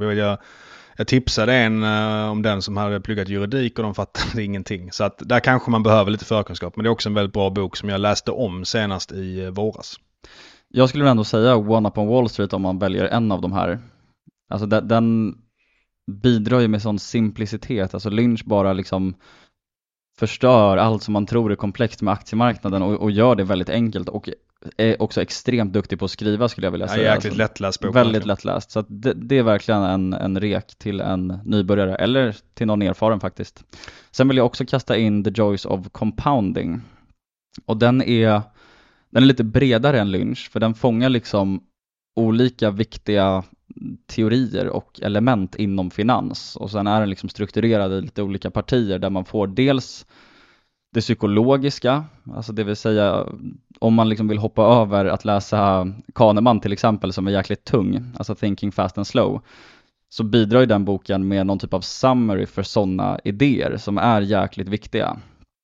Jag tipsade en om den som hade pluggat juridik och de fattade ingenting. Så att där kanske man behöver lite förkunskap. Men det är också en väldigt bra bok som jag läste om senast i våras. Jag skulle ändå säga One Up on Wall Street om man väljer en av de här. Alltså den bidrar ju med sån simplicitet. Alltså Lynch bara liksom förstör allt som man tror är komplext med aktiemarknaden och gör det väldigt enkelt och är också extremt duktig på att skriva, skulle jag vilja säga. Ja, jäkligt lättläst bok. Väldigt lättläst. Så att det är verkligen en rek till en nybörjare eller till någon erfaren faktiskt. Sen vill jag också kasta in The Joys of Compounding. Och den är lite bredare än Lynch, för den fångar liksom olika viktiga teorier och element inom finans. Och sen är den liksom strukturerad i lite olika partier där man får dels det psykologiska, alltså det vill säga om man liksom vill hoppa över att läsa Kahneman till exempel som är jäkligt tung, alltså Thinking Fast and Slow, så bidrar ju den boken med någon typ av summary för sådana idéer som är jäkligt viktiga.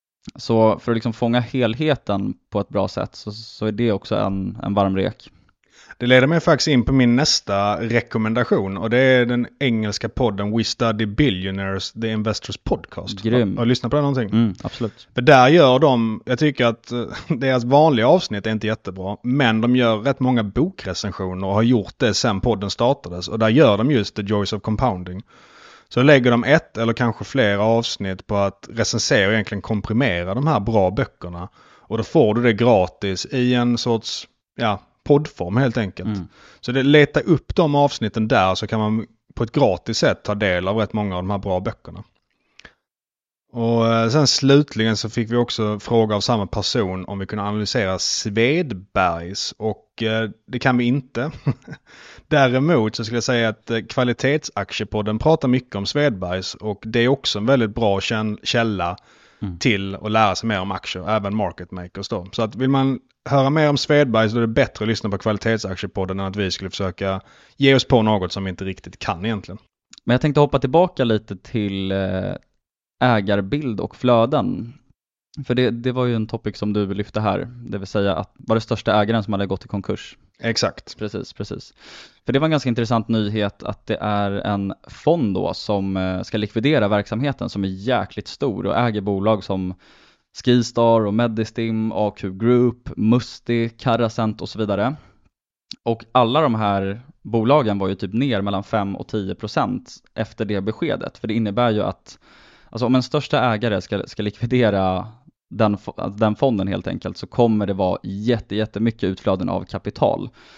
Så för att liksom fånga helheten på ett bra sätt så är det också en varm rek. Det leder mig faktiskt in på min nästa rekommendation och det är den engelska podden We Study Billionaires, The Investors Podcast. Grym. Har du lyssnat på den någonting? Absolut. För där gör de, jag tycker att deras vanliga avsnitt är inte jättebra, men de gör rätt många bokrecensioner och har gjort det sedan podden startades. Och där gör de just The Joys of Compounding. Så lägger de ett eller kanske flera avsnitt på att recensera och egentligen komprimera de här bra böckerna. Och då får du det gratis i en sorts, poddform helt enkelt. Så det letar upp de avsnitten där så kan man på ett gratis sätt ta del av rätt många av de här bra böckerna. Och sen slutligen så fick vi också fråga av samma person om vi kunde analysera Svedbergs och det kan vi inte. Däremot så skulle jag säga att Kvalitetsaktiepodden pratar mycket om Svedbergs och det är också en väldigt bra källa till att lära sig mer om aktier, även market makers då. Så att vill man höra mer om Svedbergs så är det bättre att lyssna på Kvalitetsaktiepodden än att vi skulle försöka ge oss på något som vi inte riktigt kan egentligen. Men jag tänkte hoppa tillbaka lite till ägarbild och flöden. För det var ju en topic som du lyfte här. Det vill säga att var det största ägaren som hade gått i konkurs. Exakt. Precis. För det var en ganska intressant nyhet att det är en fond då som ska likvidera verksamheten som är jäkligt stor och äger bolag som Skistar och Medistim, AQ Group, Musti, Carasent och så vidare. Och alla de här bolagen var ju typ ner mellan 5 och 10% efter det beskedet. För det innebär ju att alltså om en största ägare ska likvidera den fonden helt enkelt så kommer det vara jättemycket utflöden av kapital.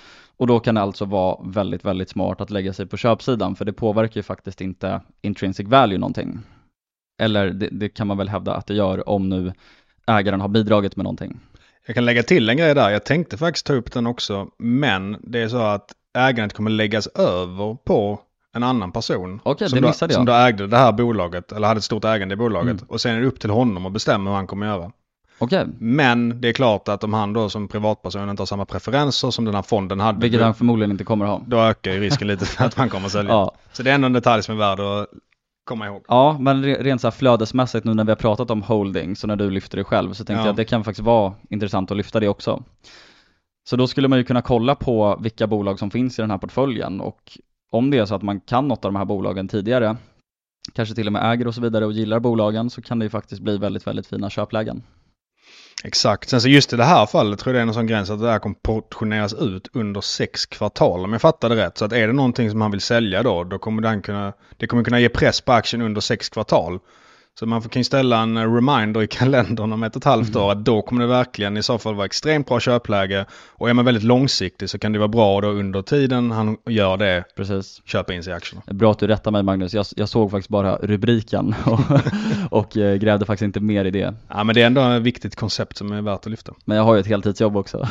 Och då kan det alltså vara väldigt, väldigt smart att lägga sig på köpsidan, för det påverkar ju faktiskt inte intrinsic value någonting. Eller det kan man väl hävda att det gör om nu ägaren har bidragit med någonting. Jag kan lägga till en grej där. Jag tänkte faktiskt ta upp den också. Men det är så att ägandet kommer läggas över på en annan person. Okej, det missade jag. Som då ägde det här bolaget. Eller hade ett stort ägande i bolaget. Och sen är det upp till honom att bestämma vad han kommer göra. Okej. Men det är klart att om han då som privatperson inte har samma preferenser som den här fonden hade. Vilket han förmodligen inte kommer ha. Då ökar ju risken lite för att man kommer att sälja. Ja. Så det är ändå en detalj som är värd att komma ihåg. Ja, men rent så här flödesmässigt nu när vi har pratat om holding, så när du lyfter det själv, så tänkte jag att det kan faktiskt vara intressant att lyfta det också. Så då skulle man ju kunna kolla på vilka bolag som finns i den här portföljen, och om det är så att man kan något av de här bolagen tidigare, kanske till och med äger och så vidare och gillar bolagen, så kan det ju faktiskt bli väldigt, väldigt fina köplägen. Exakt. Sen så just i det här fallet tror jag det är en sån gräns att det här kommer portioneras ut under 6 kvartal. Om jag fattar det rätt. Så att är det någonting som han vill sälja då kommer det kommer kunna ge press på aktien under 6 kvartal. Så man kan ställa en reminder i kalendern om 1,5 år att då kommer det verkligen i så fall vara extremt bra köpläge. Och är man väldigt långsiktig så kan det vara bra då under tiden han gör det. Precis. Köpa in sig i aktierna. Bra att du rättar mig, Magnus. Jag såg faktiskt bara rubriken och grävde faktiskt inte mer i det. Ja, men det är ändå ett viktigt koncept som är värt att lyfta. Men jag har ju ett heltidsjobb också.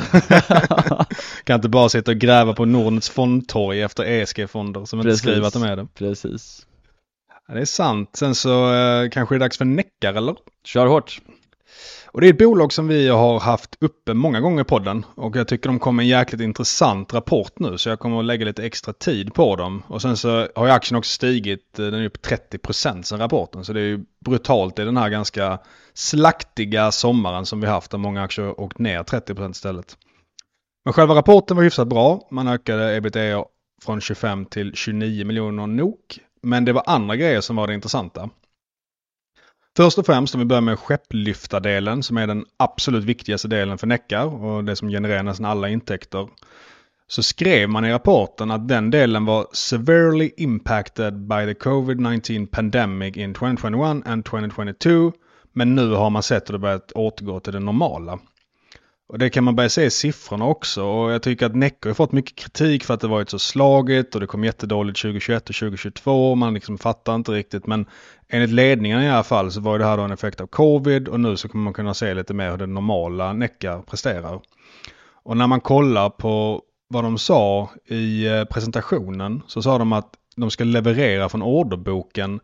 Kan inte bara sitta och gräva på Nordnets fondtorg efter ESG-fonder som inte skriver att de är det. Precis. Ja, det är sant. Sen så kanske det är dags för Neckar, eller? Kör hårt. Och det är ett bolag som vi har haft uppe många gånger i podden. Och jag tycker de kommer en jäkligt intressant rapport nu. Så jag kommer att lägga lite extra tid på dem. Och sen så har ju aktien också stigit. Den är upp 30% sen rapporten. Så det är ju brutalt i den här ganska slaktiga sommaren som vi haft. Där många aktier åkt ner 30% istället. Men själva rapporten var hyfsat bra. Man ökade EBITDA från 25 till 29 miljoner NOK. Men det var andra grejer som var det intressanta. Först och främst om vi börjar med skepplyftardelen som är den absolut viktigaste delen för Neckar och det som genererar nästan alla intäkter. Så skrev man i rapporten att den delen var severely impacted by the COVID-19 pandemic in 2021 and 2022. Men nu har man sett att det börjat återgå till det normala. Och det kan man börja se i siffrorna också. Och jag tycker att Neckar har fått mycket kritik för att det varit så slagigt. Och det kom jättedåligt 2021 och 2022. Man liksom fattar inte riktigt. Men enligt ledningen i alla fall så var det här då en effekt av covid. Och nu så kommer man kunna se lite mer hur det normala Neckar presterar. Och när man kollar på vad de sa i presentationen. Så sa de att de ska leverera från orderboken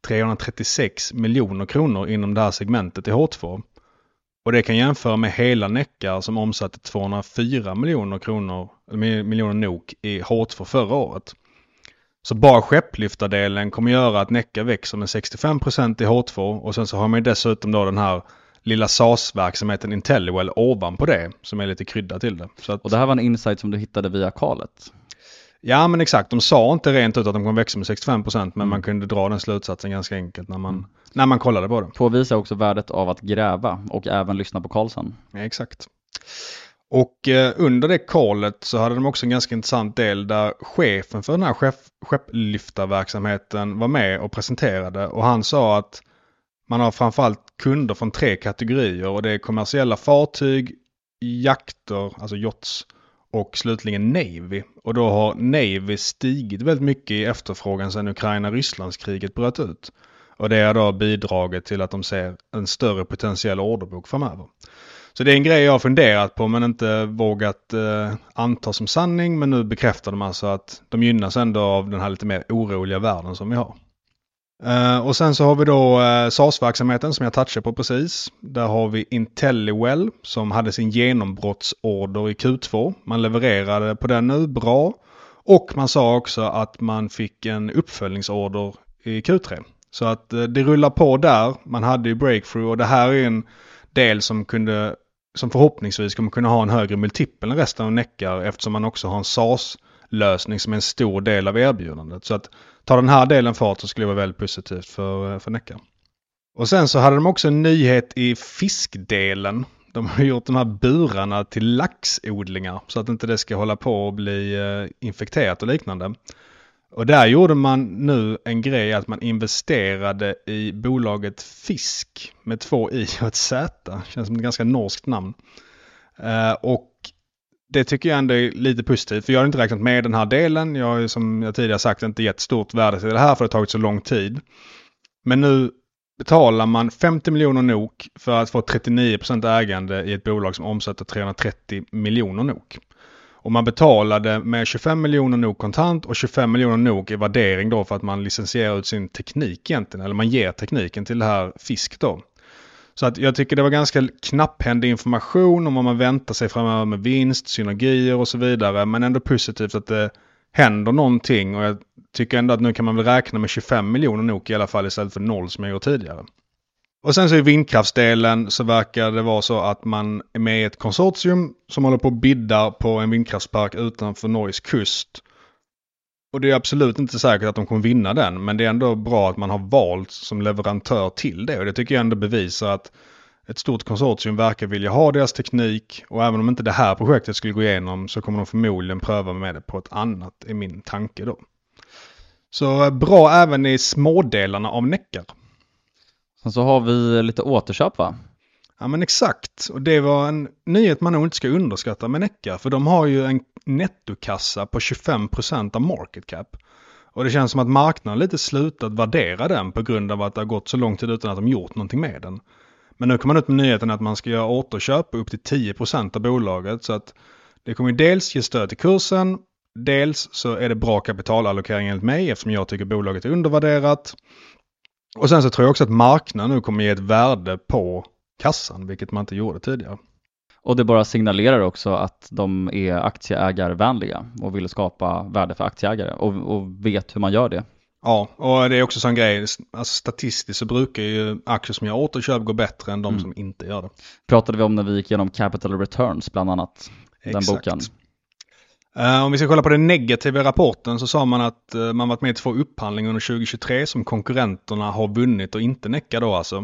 336 miljoner kronor inom det här segmentet i H2. Och det kan jämföra med hela Neckar som omsatte 204 miljoner NOK i H2 förra året. Så bara skepplyftardelen kommer göra att Neckar växer med 65% i H2. Och sen så har man dessutom då den här lilla SaaS-verksamheten Inteliwell ovanpå det som är lite krydda till det. Så att, och det här var en insight som du hittade via kalet. Ja, men exakt. De sa inte rent ut att de kommer växa med 65%, men man kunde dra den slutsatsen ganska enkelt när man kollade på det. Påvisar också värdet av att gräva och även lyssna på Karlsson. Ja, exakt. Och under det callet så hade de också en ganska intressant del där chefen för den här skepplyftarverksamheten var med och presenterade. Och han sa att man har framförallt kunder från 3 kategorier och det är kommersiella fartyg, jakter, alltså yachts, och slutligen Navy. Och då har Navy stigit väldigt mycket i efterfrågan sedan Ukraina-Rysslandskriget bröt ut. Och det har då bidragit till att de ser en större potentiell orderbok framöver. Så det är en grej jag har funderat på men inte vågat anta som sanning. Men nu bekräftar de alltså att de gynnas ändå av den här lite mer oroliga världen som vi har. Och sen så har vi då SaaS-verksamheten som jag touchade på precis. Där har vi Inteliwell som hade sin genombrottsorder i Q2. Man levererade på den nu bra. Och man sa också att man fick en uppföljningsorder i Q3. Så att det rullar på där. Man hade ju breakthrough och det här är en del som förhoppningsvis kommer kunna ha en högre multipel än resten av Neckar eftersom man också har en SaaS-lösning som är en stor del av erbjudandet. Så att tar den här delen fart så skulle det vara väldigt positivt för Neckar. Och sen så hade de också en nyhet i fiskdelen. De har gjort de här burarna till laxodlingar så att inte det ska hålla på och bli infekterat och liknande. Och där gjorde man nu en grej att man investerade i bolaget Fisk med 2 i och ett z. Känns som ett ganska norskt namn. Och det tycker jag ändå är lite positivt. För jag har inte räknat med den här delen. Jag har som jag tidigare sagt inte gett stort värde till det här för det har tagit så lång tid. Men nu betalar man 50 miljoner NOK för att få 39% ägande i ett bolag som omsätter 330 miljoner NOK. Och man betalade med 25 miljoner NOK kontant och 25 miljoner NOK i värdering då för att man licensierar ut sin teknik egentligen. Eller man ger tekniken till det här Fisk då. Så att jag tycker det var ganska knapphändig information om vad man väntar sig framöver med vinst, synergier och så vidare. Men ändå positivt att det händer någonting och jag tycker ändå att nu kan man väl räkna med 25 miljoner NOK i alla fall istället för 0 som jag gjorde tidigare. Och sen så i vindkraftsdelen så verkar det vara så att man är med i ett konsortium som håller på att bidda på en vindkraftspark utanför Norges kust. Och det är absolut inte säkert att de kommer vinna den, men det är ändå bra att man har valt som leverantör till det. Och det tycker jag ändå bevisar att ett stort konsortium verkar vilja ha deras teknik. Och även om inte det här projektet skulle gå igenom så kommer de förmodligen pröva med det på ett annat, i min tanke då. Så bra även i smådelarna av Nekkar. Sen så har vi lite återköp, va? Ja men exakt, och det var en nyhet man nog inte ska underskatta med Nekkar, för de har ju en nettokassa på 25% av market cap. Och det känns som att marknaden lite slutat värdera den på grund av att det har gått så lång tid utan att de gjort någonting med den. Men nu kommer man ut med nyheten att man ska göra återköp upp till 10% av bolaget, så att det kommer dels ge stöd till kursen, dels så är det bra kapitalallokering enligt mig eftersom jag tycker bolaget är undervärderat. Och sen så tror jag också att marknaden nu kommer ge ett värde på kassan, vilket man inte gjorde tidigare. Och det bara signalerar också att de är aktieägarvänliga och vill skapa värde för aktieägare och vet hur man gör det. Ja, och det är också sån grej, alltså statistiskt så brukar ju aktier som gör återköp gå bättre än de som inte gör det. Pratade vi om när vi gick igenom Capital Returns bland annat, den boken. Om vi ska kolla på den negativa rapporten så sa man att man varit med i 2 upphandlingar under 2023 som konkurrenterna har vunnit och inte Nekkar då alltså.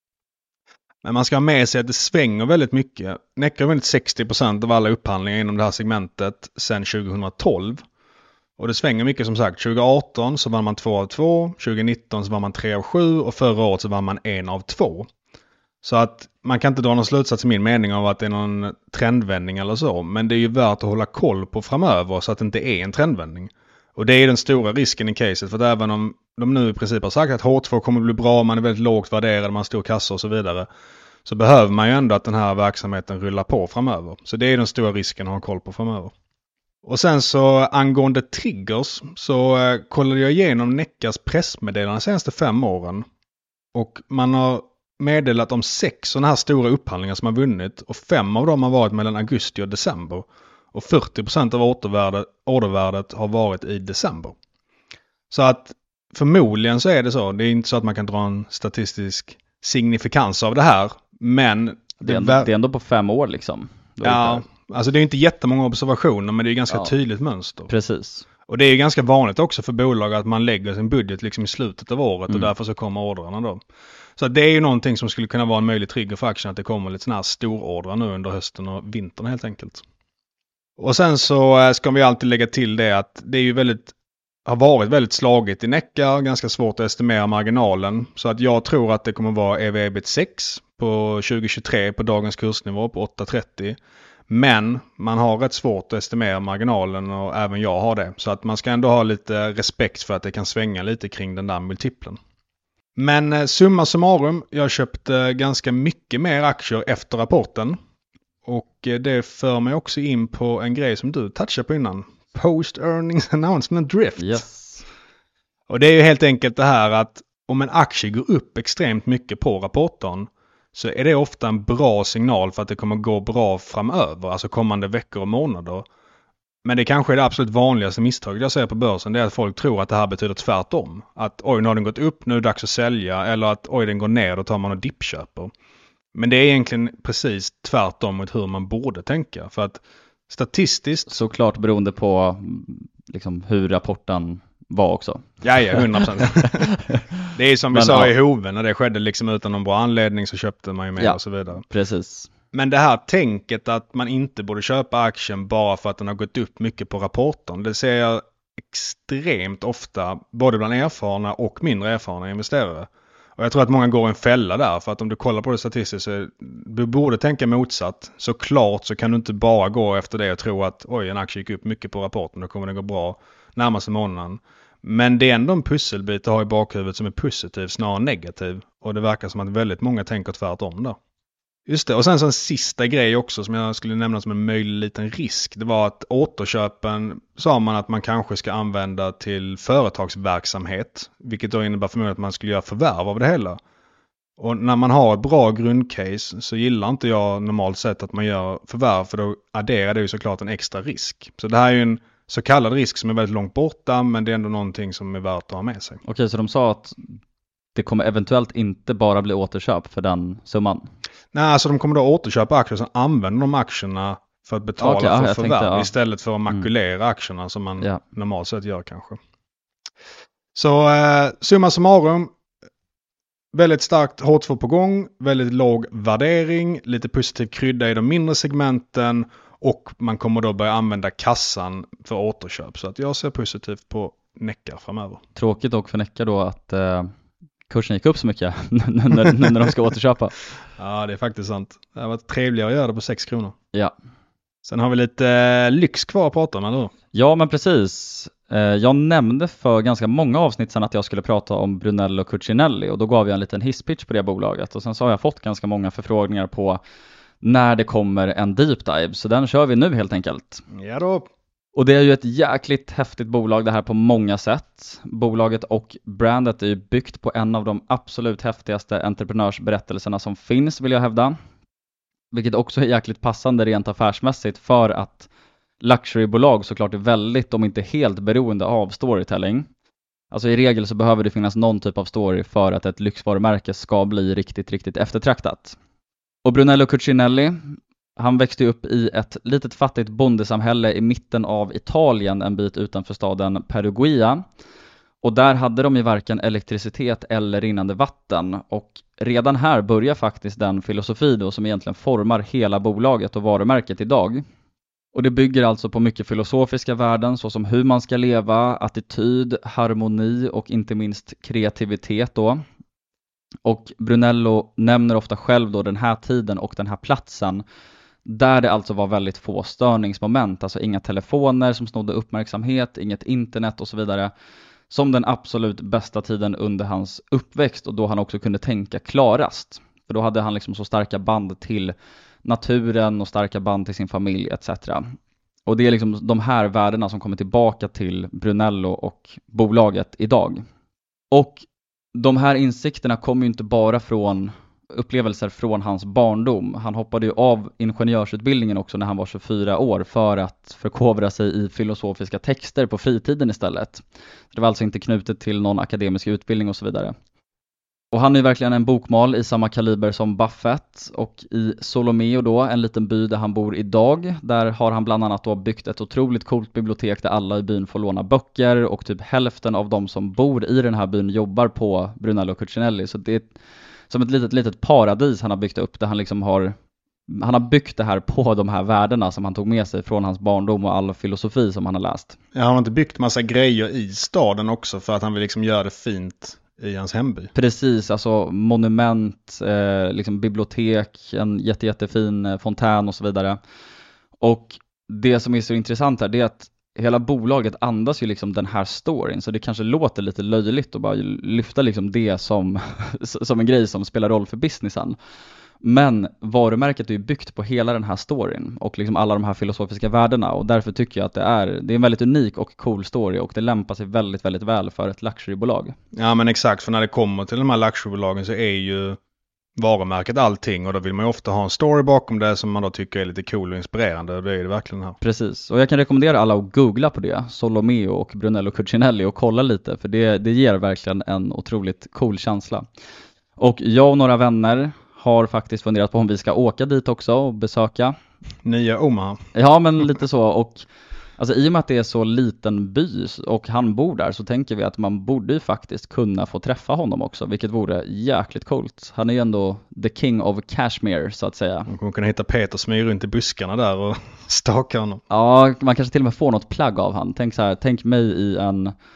Men man ska ha med sig att det svänger väldigt mycket. Nekkar har vunnit 60% av alla upphandlingar inom det här segmentet sedan 2012. Och det svänger mycket som sagt. 2018 så vann man 2 av 2, 2019 så vann man 3 av 7 och förra året så vann man 1 av 2. Så att man kan inte dra någon slutsats i min mening av att det är någon trendvändning eller så. Men det är ju värt att hålla koll på framöver så att det inte är en trendvändning. Och det är den stora risken i caset. För att även om de nu i princip har sagt att H2 kommer att bli bra, man är väldigt lågt värderad, man har stor kassa och så vidare. Så behöver man ju ändå att den här verksamheten rullar på framöver. Så det är den stora risken att ha koll på framöver. Och sen så angående triggers så kollade jag igenom Nekkars pressmeddelanden de senaste 5 åren. Och man har meddelat om 6 sådana här stora upphandlingar som har vunnit. Och 5 av dem har varit mellan augusti och december. Och 40% av ordervärdet har varit i december. Så att förmodligen så är det så. Det är inte så att man kan dra en statistisk signifikans av det här. Men det är ändå på 5 år liksom. Ja, alltså det är inte jättemånga observationer men det är ganska tydligt mönster. Precis. Och det är ju ganska vanligt också för bolag att man lägger sin budget liksom i slutet av året och därför så kommer ordrarna då. Så det är ju någonting som skulle kunna vara en möjlig trigger för aktien att det kommer lite sådana här storordrar nu under hösten och vintern helt enkelt. Och sen så ska vi alltid lägga till det att det är ju har varit väldigt slagigt i Nekkar, ganska svårt att estimera marginalen. Så att jag tror att det kommer vara EV/EBIT 6 på 2023 på dagens kursnivå på 8,30. Men man har rätt svårt att estimera marginalen och även jag har det. Så att man ska ändå ha lite respekt för att det kan svänga lite kring den där multiplen. Men summa summarum, jag köpte ganska mycket mer aktier efter rapporten. Och det för mig också in på en grej som du touchade på innan. Post earnings announcement drift. Yes. Och det är ju helt enkelt det här att om en aktie går upp extremt mycket på rapporten så är det ofta en bra signal för att det kommer gå bra framöver, alltså kommande veckor och månader. Men det kanske är det absolut vanligaste misstaget jag ser på börsen, det är att folk tror att det här betyder tvärtom. Att oj, nu har den gått upp, nu är det dags att sälja, eller att oj, den går ner, då tar man och dippköper. Men det är egentligen precis tvärtom mot hur man borde tänka, för att statistiskt... Såklart beroende på liksom, hur rapporten var också. Ja, 100%. Det är som vi sa i Hoven, när det skedde liksom utan någon bra anledning så köpte man ju mer och så vidare. Precis. Men det här tänket att man inte borde köpa aktien bara för att den har gått upp mycket på rapporten, det ser jag extremt ofta både bland erfarna och mindre erfarna investerare. Och jag tror att många går en fälla där, för att om du kollar på det statistiskt så du borde tänka motsatt. Såklart så kan du inte bara gå efter det och tro att oj, en aktie gick upp mycket på rapporten, då kommer det gå bra närmaste månaden. Men det är ändå en pusselbit att ha i bakhuvudet som är positiv snarare negativ. Och det verkar som att väldigt många tänker tvärtom där. Just det, och sen så en sista grej också som jag skulle nämna som en möjlig liten risk. Det var att återköpen sa man att man kanske ska använda till företagsverksamhet. Vilket då innebär förmodligen att man skulle göra förvärv av det hela. Och när man har ett bra grundcase så gillar inte jag normalt sett att man gör förvärv. För då adderar det ju såklart en extra risk. Så det här är ju en så kallad risk som är väldigt långt borta, men det är ändå någonting som är värt att ha med sig. Okej, så de sa att det kommer eventuellt inte bara bli återköp för den summan? Nej, alltså de kommer då återköpa aktier som använder de aktierna för att betala för förvärv istället för att makulera aktierna som man normalt sett gör kanske. Så summa summarum, väldigt starkt H2 på gång, väldigt låg värdering, lite positiv krydda i de mindre segmenten och man kommer då börja använda kassan för återköp. Så att jag ser positivt på Nekkar framöver. Tråkigt dock för Nekkar då att kursen gick upp så mycket när de ska återköpa. Ja, det är faktiskt sant. Det har varit trevligare att göra det på 6 kronor. Ja. Sen har vi lite lyx kvar att prata om, eller? Ja, men precis. Jag nämnde för ganska många avsnitt sedan att jag skulle prata om Brunello Cucinelli och då gav jag en liten hisspitch på det bolaget och sen så har jag fått ganska många förfrågningar på när det kommer en deep dive, så den kör vi nu helt enkelt. Ja då. Och det är ju ett jäkligt häftigt bolag det här på många sätt. Bolaget och brandet är ju byggt på en av de absolut häftigaste entreprenörsberättelserna som finns, vill jag hävda. Vilket också är jäkligt passande rent affärsmässigt för att luxurybolag såklart är väldigt, om inte helt beroende av storytelling. Alltså i regel så behöver det finnas någon typ av story för att ett lyxvarumärke ska bli riktigt, riktigt eftertraktat. Och Brunello Cucinelli, han växte upp i ett litet fattigt bondesamhälle i mitten av Italien en bit utanför staden Perugia. Och där hade de ju varken elektricitet eller rinnande vatten. Och redan här börjar faktiskt den filosofi då som egentligen formar hela bolaget och varumärket idag. Och det bygger alltså på mycket filosofiska värden såsom hur man ska leva, attityd, harmoni och inte minst kreativitet då. Och Brunello nämner ofta själv då den här tiden och den här platsen där det alltså var väldigt få störningsmoment, alltså inga telefoner som snodde uppmärksamhet, inget internet och så vidare, som den absolut bästa tiden under hans uppväxt och då han också kunde tänka klarast. För då hade han liksom så starka band till naturen och starka band till sin familj etc. Och det är liksom de här värdena som kommer tillbaka till Brunello och bolaget idag. Och de här insikterna kommer ju inte bara från upplevelser från hans barndom. Han hoppade ju av ingenjörsutbildningen också när han var 24 år för att förkovra sig i filosofiska texter på fritiden istället. Det var alltså inte knutet till någon akademisk utbildning och så vidare. Och han är verkligen en bokmal i samma kaliber som Buffett, och i Solomeo då, en liten by där han bor idag, där har han bland annat då byggt ett otroligt coolt bibliotek där alla i byn får låna böcker och typ hälften av de som bor i den här byn jobbar på Brunello Cucinelli. Så det är som ett litet paradis han har byggt upp där han liksom han har byggt det här på de här värdena som han tog med sig från hans barndom och all filosofi som han har läst. Ja, han har inte byggt massa grejer i staden också för att han vill liksom göra det fint i hans hemby. Precis, alltså monument, liksom bibliotek, en jättefin fontän och så vidare. Och det som är så intressant här, det är att hela bolaget andas ju liksom den här storyn, så det kanske låter lite löjligt att bara lyfta liksom det som en grej som spelar roll för businessen. Men varumärket är ju byggt på hela den här storyn och liksom alla de här filosofiska värdena, och därför tycker jag att det är en väldigt unik och cool story och det lämpar sig väldigt, väldigt väl för ett luxurybolag. Ja, men exakt, för när det kommer till de här luxurybolagen så är ju varumärket allting, och då vill man ju ofta ha en story bakom det som man då tycker är lite cool och inspirerande, och det är det verkligen här. Precis, och jag kan rekommendera alla att googla på det, Solomeo och Brunello Cucinelli, och kolla lite, för det ger verkligen en otroligt cool känsla. Och jag och några vänner har faktiskt funderat på om vi ska åka dit också och besöka. Nya Omaha. Ja, men lite så, och alltså i och med att det är så liten by och han bor där, så tänker vi att man borde ju faktiskt kunna få träffa honom också, vilket vore jäkligt coolt. Han är ju ändå the king of Kashmir, så att säga. Man kommer kunna hitta Peter smyga runt i buskarna där och staka honom. Ja, man kanske till och med får något plagg av han. Tänk mig i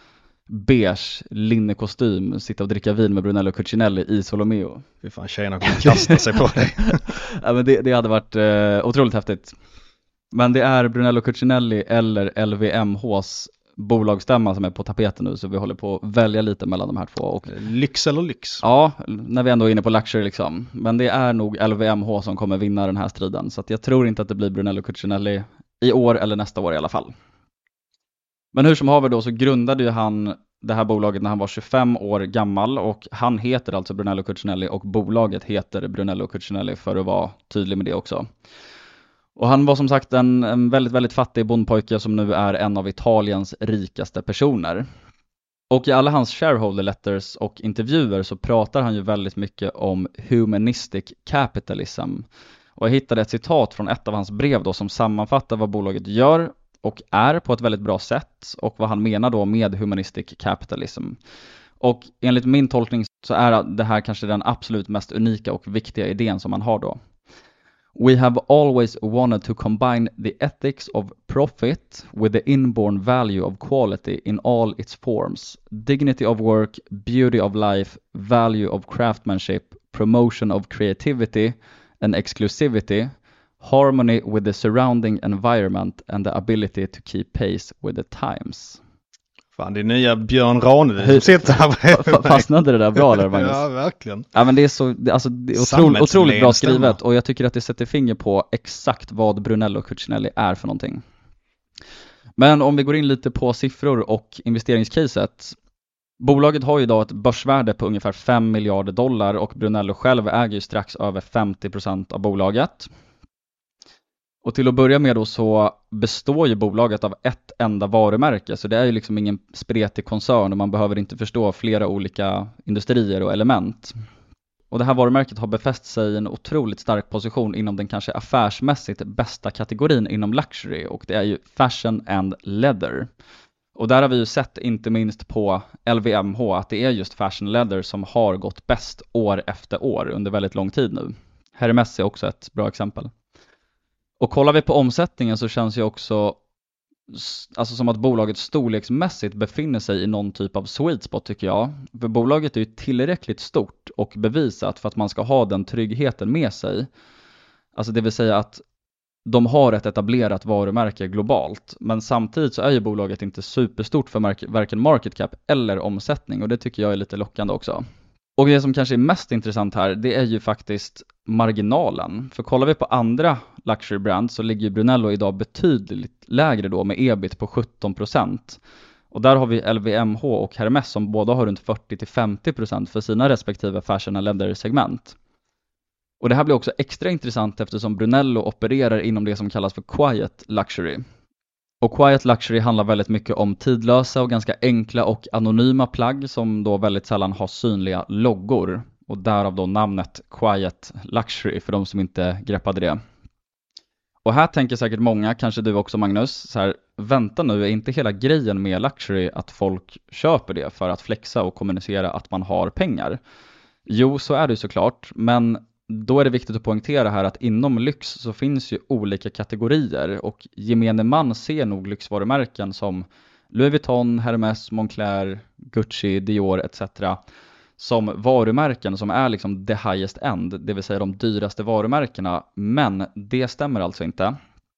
beige linnekostym sitta och dricka vin med Brunello Cucinelli i Solomeo. Fy fan, tjejerna kommer kasta sig på dig. Ja, men det hade varit otroligt häftigt. Men det är Brunello Cucinelli eller LVMHs bolagsstämma som är på tapeten nu, så vi håller på att välja lite mellan de här två. Och, lyx eller lyx? ja, när vi ändå är inne på luxury liksom. Men det är nog LVMH som kommer vinna den här striden, så att jag tror inte att det blir Brunello Cucinelli i år eller nästa år i alla fall. Men hur som haver då, så grundade ju han det här bolaget när han var 25 år gammal, och han heter alltså Brunello Cucinelli och bolaget heter Brunello Cucinelli, för att vara tydlig med det också. Och han var som sagt en väldigt, väldigt fattig bondpojke som nu är en av Italiens rikaste personer. Och i alla hans shareholder letters och intervjuer så pratar han ju väldigt mycket om humanistic capitalism. Och jag hittade ett citat från ett av hans brev då som sammanfattar vad bolaget gör och är på ett väldigt bra sätt, och vad han menar då med humanistic capitalism. Och enligt min tolkning så är det här kanske den absolut mest unika och viktiga idén som man har då. We have always wanted to combine the ethics of profit with the inborn value of quality in all its forms. Dignity of work, beauty of life, value of craftsmanship, promotion of creativity and exclusivity, harmony with the surrounding environment and the ability to keep pace with the times. Fan, det är nya Björn Ranelid som sitter här. Fastnade det där bra eller Magnus? Ja, verkligen. Ja, men det är så, det är otroligt bra skrivet, och jag tycker att det sätter finger på exakt vad Brunello Cucinelli är för någonting. Men om vi går in lite på siffror och investeringscaset. Bolaget har ju idag ett börsvärde på ungefär 5 miljarder dollar, och Brunello själv äger ju strax över 50% av bolaget. Och till att börja med då så består ju bolaget av ett enda varumärke, så det är ju liksom ingen spretig koncern och man behöver inte förstå flera olika industrier och element. Och det här varumärket har befäst sig i en otroligt stark position inom den kanske affärsmässigt bästa kategorin inom luxury, och det är ju fashion and leather. Och där har vi ju sett inte minst på LVMH att det är just fashion leather som har gått bäst år efter år under väldigt lång tid nu. Hermes är också ett bra exempel. Och kollar vi på omsättningen så känns ju också alltså som att bolaget storleksmässigt befinner sig i någon typ av sweet spot, tycker jag. För bolaget är ju tillräckligt stort och bevisat för att man ska ha den tryggheten med sig. Alltså det vill säga att de har ett etablerat varumärke globalt. Men samtidigt så är ju bolaget inte superstort för varken market cap eller omsättning. Och det tycker jag är lite lockande också. Och det som kanske är mest intressant här, det är ju faktiskt marginalen. För kollar vi på andra luxury brands så ligger Brunello idag betydligt lägre då med ebit på 17%. Och där har vi LVMH och Hermes som båda har runt 40-50% för sina respektive fashion and leather segment. Och det här blir också extra intressant eftersom Brunello opererar inom det som kallas för quiet luxury. Och quiet luxury handlar väldigt mycket om tidlösa och ganska enkla och anonyma plagg som då väldigt sällan har synliga loggor. Och därav då namnet quiet luxury för de som inte greppade det. Och här tänker säkert många, kanske du också Magnus, så här, vänta nu, är inte hela grejen med luxury att folk köper det för att flexa och kommunicera att man har pengar? Jo, så är det såklart, men då är det viktigt att poängtera här att inom lyx så finns ju olika kategorier, och gemene man ser nog lyxvarumärken som Louis Vuitton, Hermes, Moncler, Gucci, Dior etc. som varumärken som är liksom the highest end, det vill säga de dyraste varumärkena, men det stämmer alltså inte.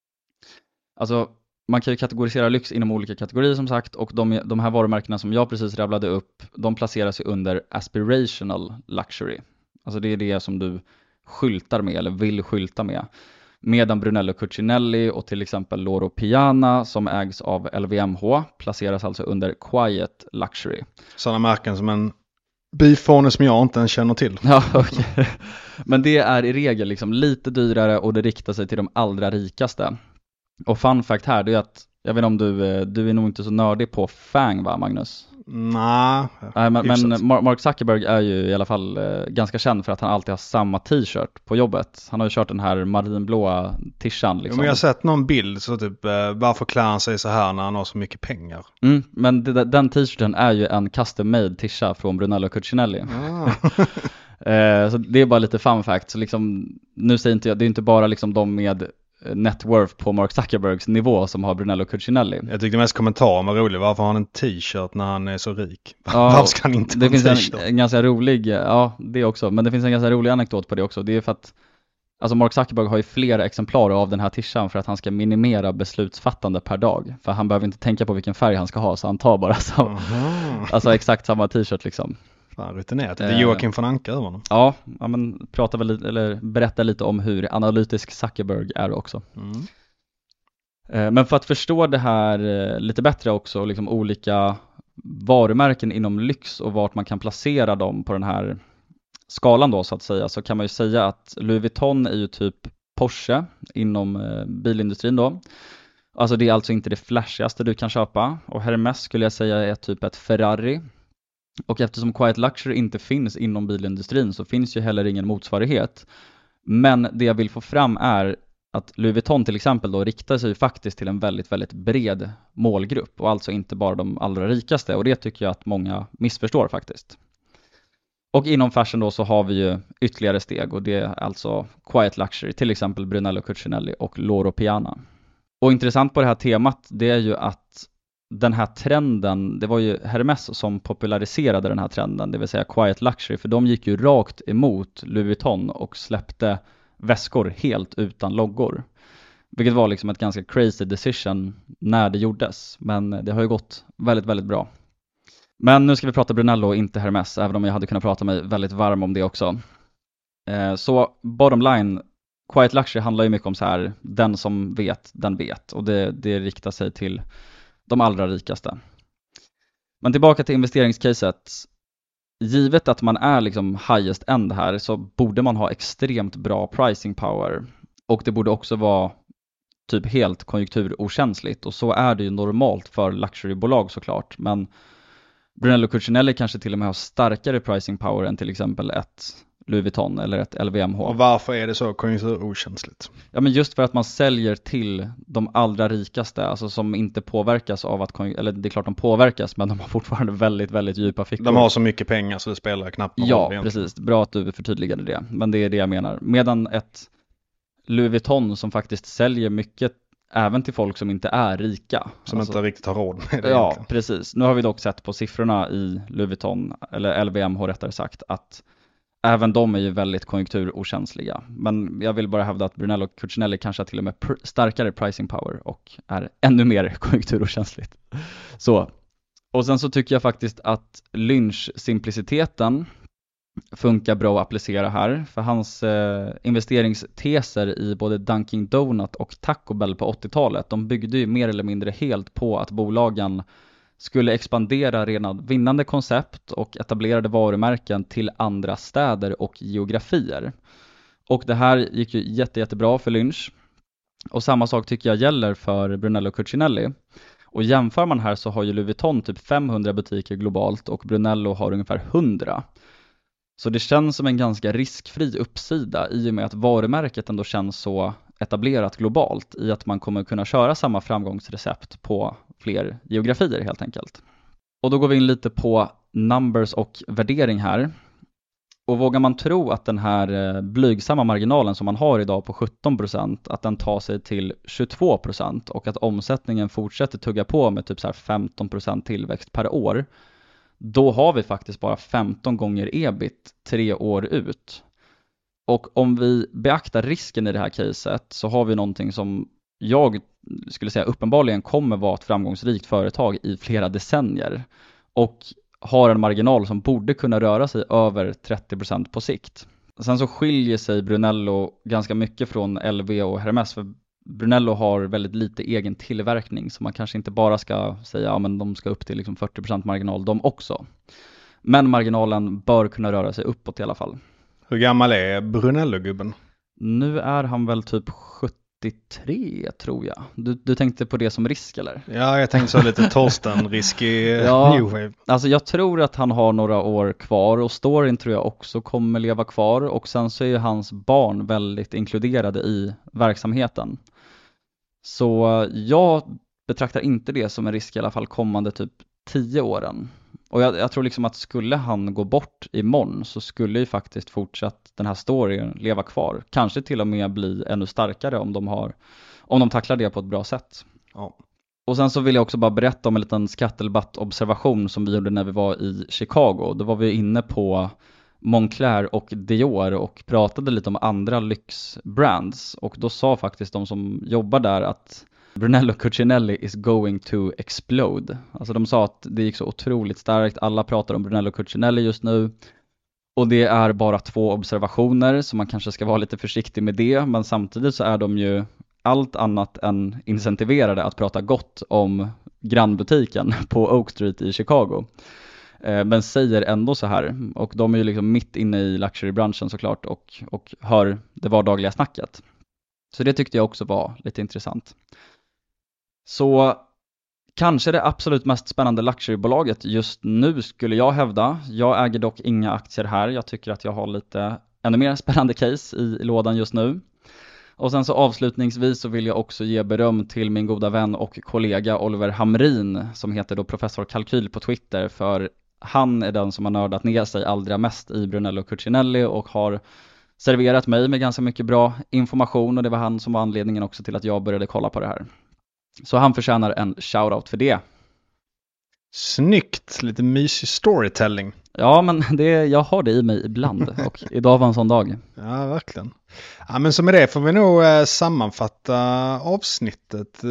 Alltså man kan ju kategorisera lyx inom olika kategorier som sagt, och de här varumärkena som jag precis rabblade upp, de placeras ju under aspirational luxury. Alltså det är det som du skyltar med eller vill skylta med. Medan Brunello Cucinelli och till exempel Loro Piana som ägs av LVMH placeras alltså under quiet luxury. Sådana märken som en byfåne som jag inte ens känner till. Ja, okay. Men det är i regel liksom lite dyrare och det riktar sig till de allra rikaste. Och fun fact här, det är att jag vet inte om du är nog inte så nördig på FANG, va Magnus? Nej, men Mark Zuckerberg är ju i alla fall ganska känd för att han alltid har samma t-shirt på jobbet. Han har ju kört den här marinblåa tishan liksom. Men jag har sett någon bild så typ varför klär han sig så här när han har så mycket pengar? Men den t-shirten är ju en custom made tisha från Brunello Cucinelli. Så det är bara lite fun fact. Så liksom, nu säger inte jag, det är inte bara liksom de med net worth på Mark Zuckerbergs nivå som har Brunello Cucinelli. Jag tyckte mest kommentaren var rolig. Varför har han en t-shirt när han är så rik? Ja, varför ska han inte ha det en finns t-shirt? en ganska rolig, ja det också, men det finns en ganska rolig anekdot på det också. Det är för att alltså Mark Zuckerberg har ju flera exemplar av den här tishan för att han ska minimera beslutsfattande per dag. För han behöver inte tänka på vilken färg han ska ha, så han tar bara alltså exakt samma t-shirt liksom. Fan, rutinerat. Det är Joakim von Anka över honom. Ja, men berätta lite om hur analytisk Zuckerberg är också. Men för att förstå det här lite bättre också, liksom olika varumärken inom lyx och vart man kan placera dem på den här skalan då så att säga, så kan man ju säga att Louis Vuitton är ju typ Porsche inom bilindustrin då. Alltså det är alltså inte det flashigaste du kan köpa, och Hermes skulle jag säga är typ ett Ferrari. Och eftersom Quiet Luxury inte finns inom bilindustrin så finns ju heller ingen motsvarighet. Men det jag vill få fram är att Louis Vuitton till exempel då riktar sig faktiskt till en väldigt, väldigt bred målgrupp och alltså inte bara de allra rikaste, och det tycker jag att många missförstår faktiskt. Och inom fashion då så har vi ju ytterligare steg, och det är alltså Quiet Luxury, till exempel Brunello Cucinelli och Loro Piana. Och intressant på det här temat, det är ju att den här trenden, det var ju Hermes som populariserade den här trenden, det vill säga Quiet Luxury, för de gick ju rakt emot Louis Vuitton och släppte väskor helt utan loggor. Vilket var liksom ett ganska crazy decision när det gjordes, men det har ju gått väldigt, väldigt bra. Men nu ska vi prata Brunello och inte Hermes, även om jag hade kunnat prata mig väldigt varm om det också. Så bottom line, Quiet Luxury handlar ju mycket om så här, den som vet, den vet. Och det riktar sig till de allra rikaste. Men tillbaka till investeringscaset. Givet att man är liksom highest end här så borde man ha extremt bra pricing power. Och det borde också vara typ helt konjunkturokänsligt. Och så är det ju normalt för luxurybolag såklart. Men Brunello Cucinelli kanske till och med har starkare pricing power än till exempel ett Louis Vuitton eller ett LVMH. Och varför är det så konjunkturokänsligt? Ja, men just för att man säljer till de allra rikaste, alltså som inte påverkas av att, eller det är klart de påverkas, men de har fortfarande väldigt, väldigt djupa fickor. De har så mycket pengar så det spelar knappt någon roll. Ja, precis. Bra att du förtydligade det. Men det är det jag menar. Medan ett Louis Vuitton som faktiskt säljer mycket även till folk som inte är rika. Som alltså, inte riktigt har råd med det. Ja, egentligen. Precis. Nu har vi dock sett på siffrorna i Louis Vuitton, eller LVMH rättare sagt, att även de är ju väldigt konjunkturokänsliga. Men jag vill bara hävda att Brunello Cucinelli kanske har till och med starkare pricing power och är ännu mer konjunkturokänsligt. Så. Och sen så tycker jag faktiskt att Lynch-simpliciteten funkar bra att applicera här. För hans investeringsteser i både Dunkin' Donut och Taco Bell på 80-talet, de byggde ju mer eller mindre helt på att bolagen skulle expandera redan vinnande koncept och etablerade varumärken till andra städer och geografier. Och det här gick ju jättebra för Lynch. Och samma sak tycker jag gäller för Brunello Cucinelli. Och jämför man här så har ju Louis Vuitton typ 500 butiker globalt och Brunello har ungefär 100. Så det känns som en ganska riskfri uppsida i och med att varumärket ändå känns så etablerat globalt i att man kommer kunna köra samma framgångsrecept på fler geografier helt enkelt. Och då går vi in lite på numbers och värdering här. Och vågar man tro att den här blygsamma marginalen som man har idag på 17%, att den tar sig till 22% och att omsättningen fortsätter tugga på med typ så här 15% tillväxt per år, då har vi faktiskt bara 15 gånger ebit 3 år ut. Och om vi beaktar risken i det här caset så har vi någonting som jag skulle säga uppenbarligen kommer vara ett framgångsrikt företag i flera decennier. Och har en marginal som borde kunna röra sig över 30% på sikt. Sen så skiljer sig Brunello ganska mycket från LV och Hermes, för Brunello har väldigt lite egen tillverkning, så man kanske inte bara ska säga att de ska upp till liksom 40% marginal de också. Men marginalen bör kunna röra sig uppåt i alla fall. Hur gammal är Brunello-gubben? Nu är han väl typ 73 tror jag. Du tänkte på det som risk eller? Ja, jag tänkte så lite Torsten-risk i New Wave. Alltså jag tror att han har några år kvar och storyn tror jag också kommer leva kvar. Och sen så är hans barn väldigt inkluderade i verksamheten. Så jag betraktar inte det som en risk i alla fall kommande typ 10 åren. Och jag tror liksom att skulle han gå bort imorgon så skulle ju faktiskt fortsatt den här storyn leva kvar. Kanske till och med bli ännu starkare om de tacklar det på ett bra sätt. Ja. Och sen så vill jag också bara berätta om en liten skattedebatt-observation som vi gjorde när vi var i Chicago. Då var vi inne på Moncler och Dior och pratade lite om andra lyxbrands. Och då sa faktiskt de som jobbar där att Brunello Cucinelli is going to explode. Alltså de sa att det gick så otroligt starkt. Alla pratar om Brunello Cucinelli just nu. Och det är bara 2 observationer, så man kanske ska vara lite försiktig med det. Men samtidigt så är de ju allt annat än incentiverade att prata gott om grannbutiken på Oak Street i Chicago. Men säger ändå så här. Och de är ju liksom mitt inne i luxury-branschen såklart och hör det vardagliga snacket. Så det tyckte jag också var lite intressant. Så kanske det absolut mest spännande luxurybolaget just nu skulle jag hävda. Jag äger dock inga aktier här. Jag tycker att jag har lite ännu mer spännande case i lådan just nu. Och sen så avslutningsvis så vill jag också ge beröm till min goda vän och kollega Oliver Hamrin som heter då Professor Kalkyl på Twitter, för han är den som har nördat ner sig allra mest i Brunello Cucinelli och har serverat mig med ganska mycket bra information, och det var han som var anledningen också till att jag började kolla på det här. Så han förtjänar en shoutout för det. Snyggt, lite mysig storytelling. Ja, men jag har det i mig ibland och idag var en sån dag. Ja, verkligen. Ja, men så med det får vi nog sammanfatta avsnittet.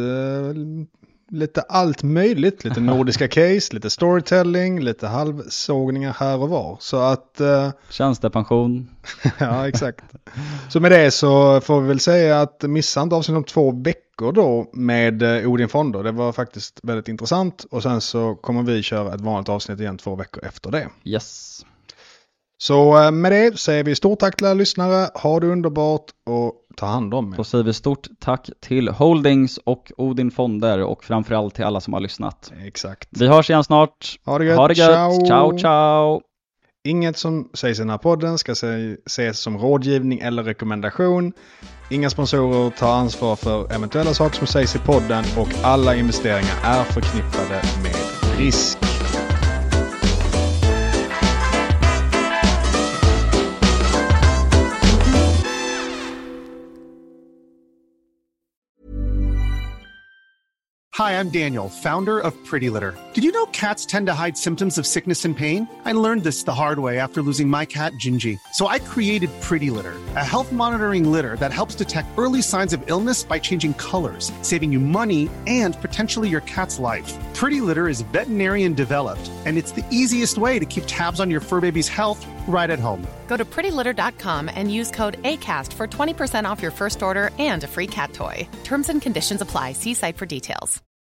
Lite allt möjligt, lite nordiska case, lite storytelling, lite halvsågningar här och var. Så att... Tjänstepension. Ja, exakt. Så med det så får vi väl säga att missa inte avsnitt om 2 veckor då med Odin Fonder. Det var faktiskt väldigt intressant. Och sen så kommer vi köra ett vanligt avsnitt igen 2 veckor efter det. Yes. Så med det säger vi stort tack till alla lyssnare. Ha det underbart och ta hand om er. Då säger vi stort tack till Holdings och Odin Fonder och framförallt till alla som har lyssnat. Exakt. Vi hörs igen snart. Ha det gött. Ha det gött. Ciao, ciao. Inget som sägs i den här podden ska ses som rådgivning eller rekommendation. Inga sponsorer tar ansvar för eventuella saker som sägs i podden och alla investeringar är förknippade med risk. Hi, I'm Daniel, founder of Pretty Litter. Did you know cats tend to hide symptoms of sickness and pain? I learned this the hard way after losing my cat, Gingy. So I created Pretty Litter, a health monitoring litter that helps detect early signs of illness by changing colors, saving you money and potentially your cat's life. Pretty Litter is veterinarian developed, and it's the easiest way to keep tabs on your fur baby's health right at home. Go to prettylitter.com and use code ACAST for 20% off your first order and a free cat toy. Terms and conditions apply. See site for details.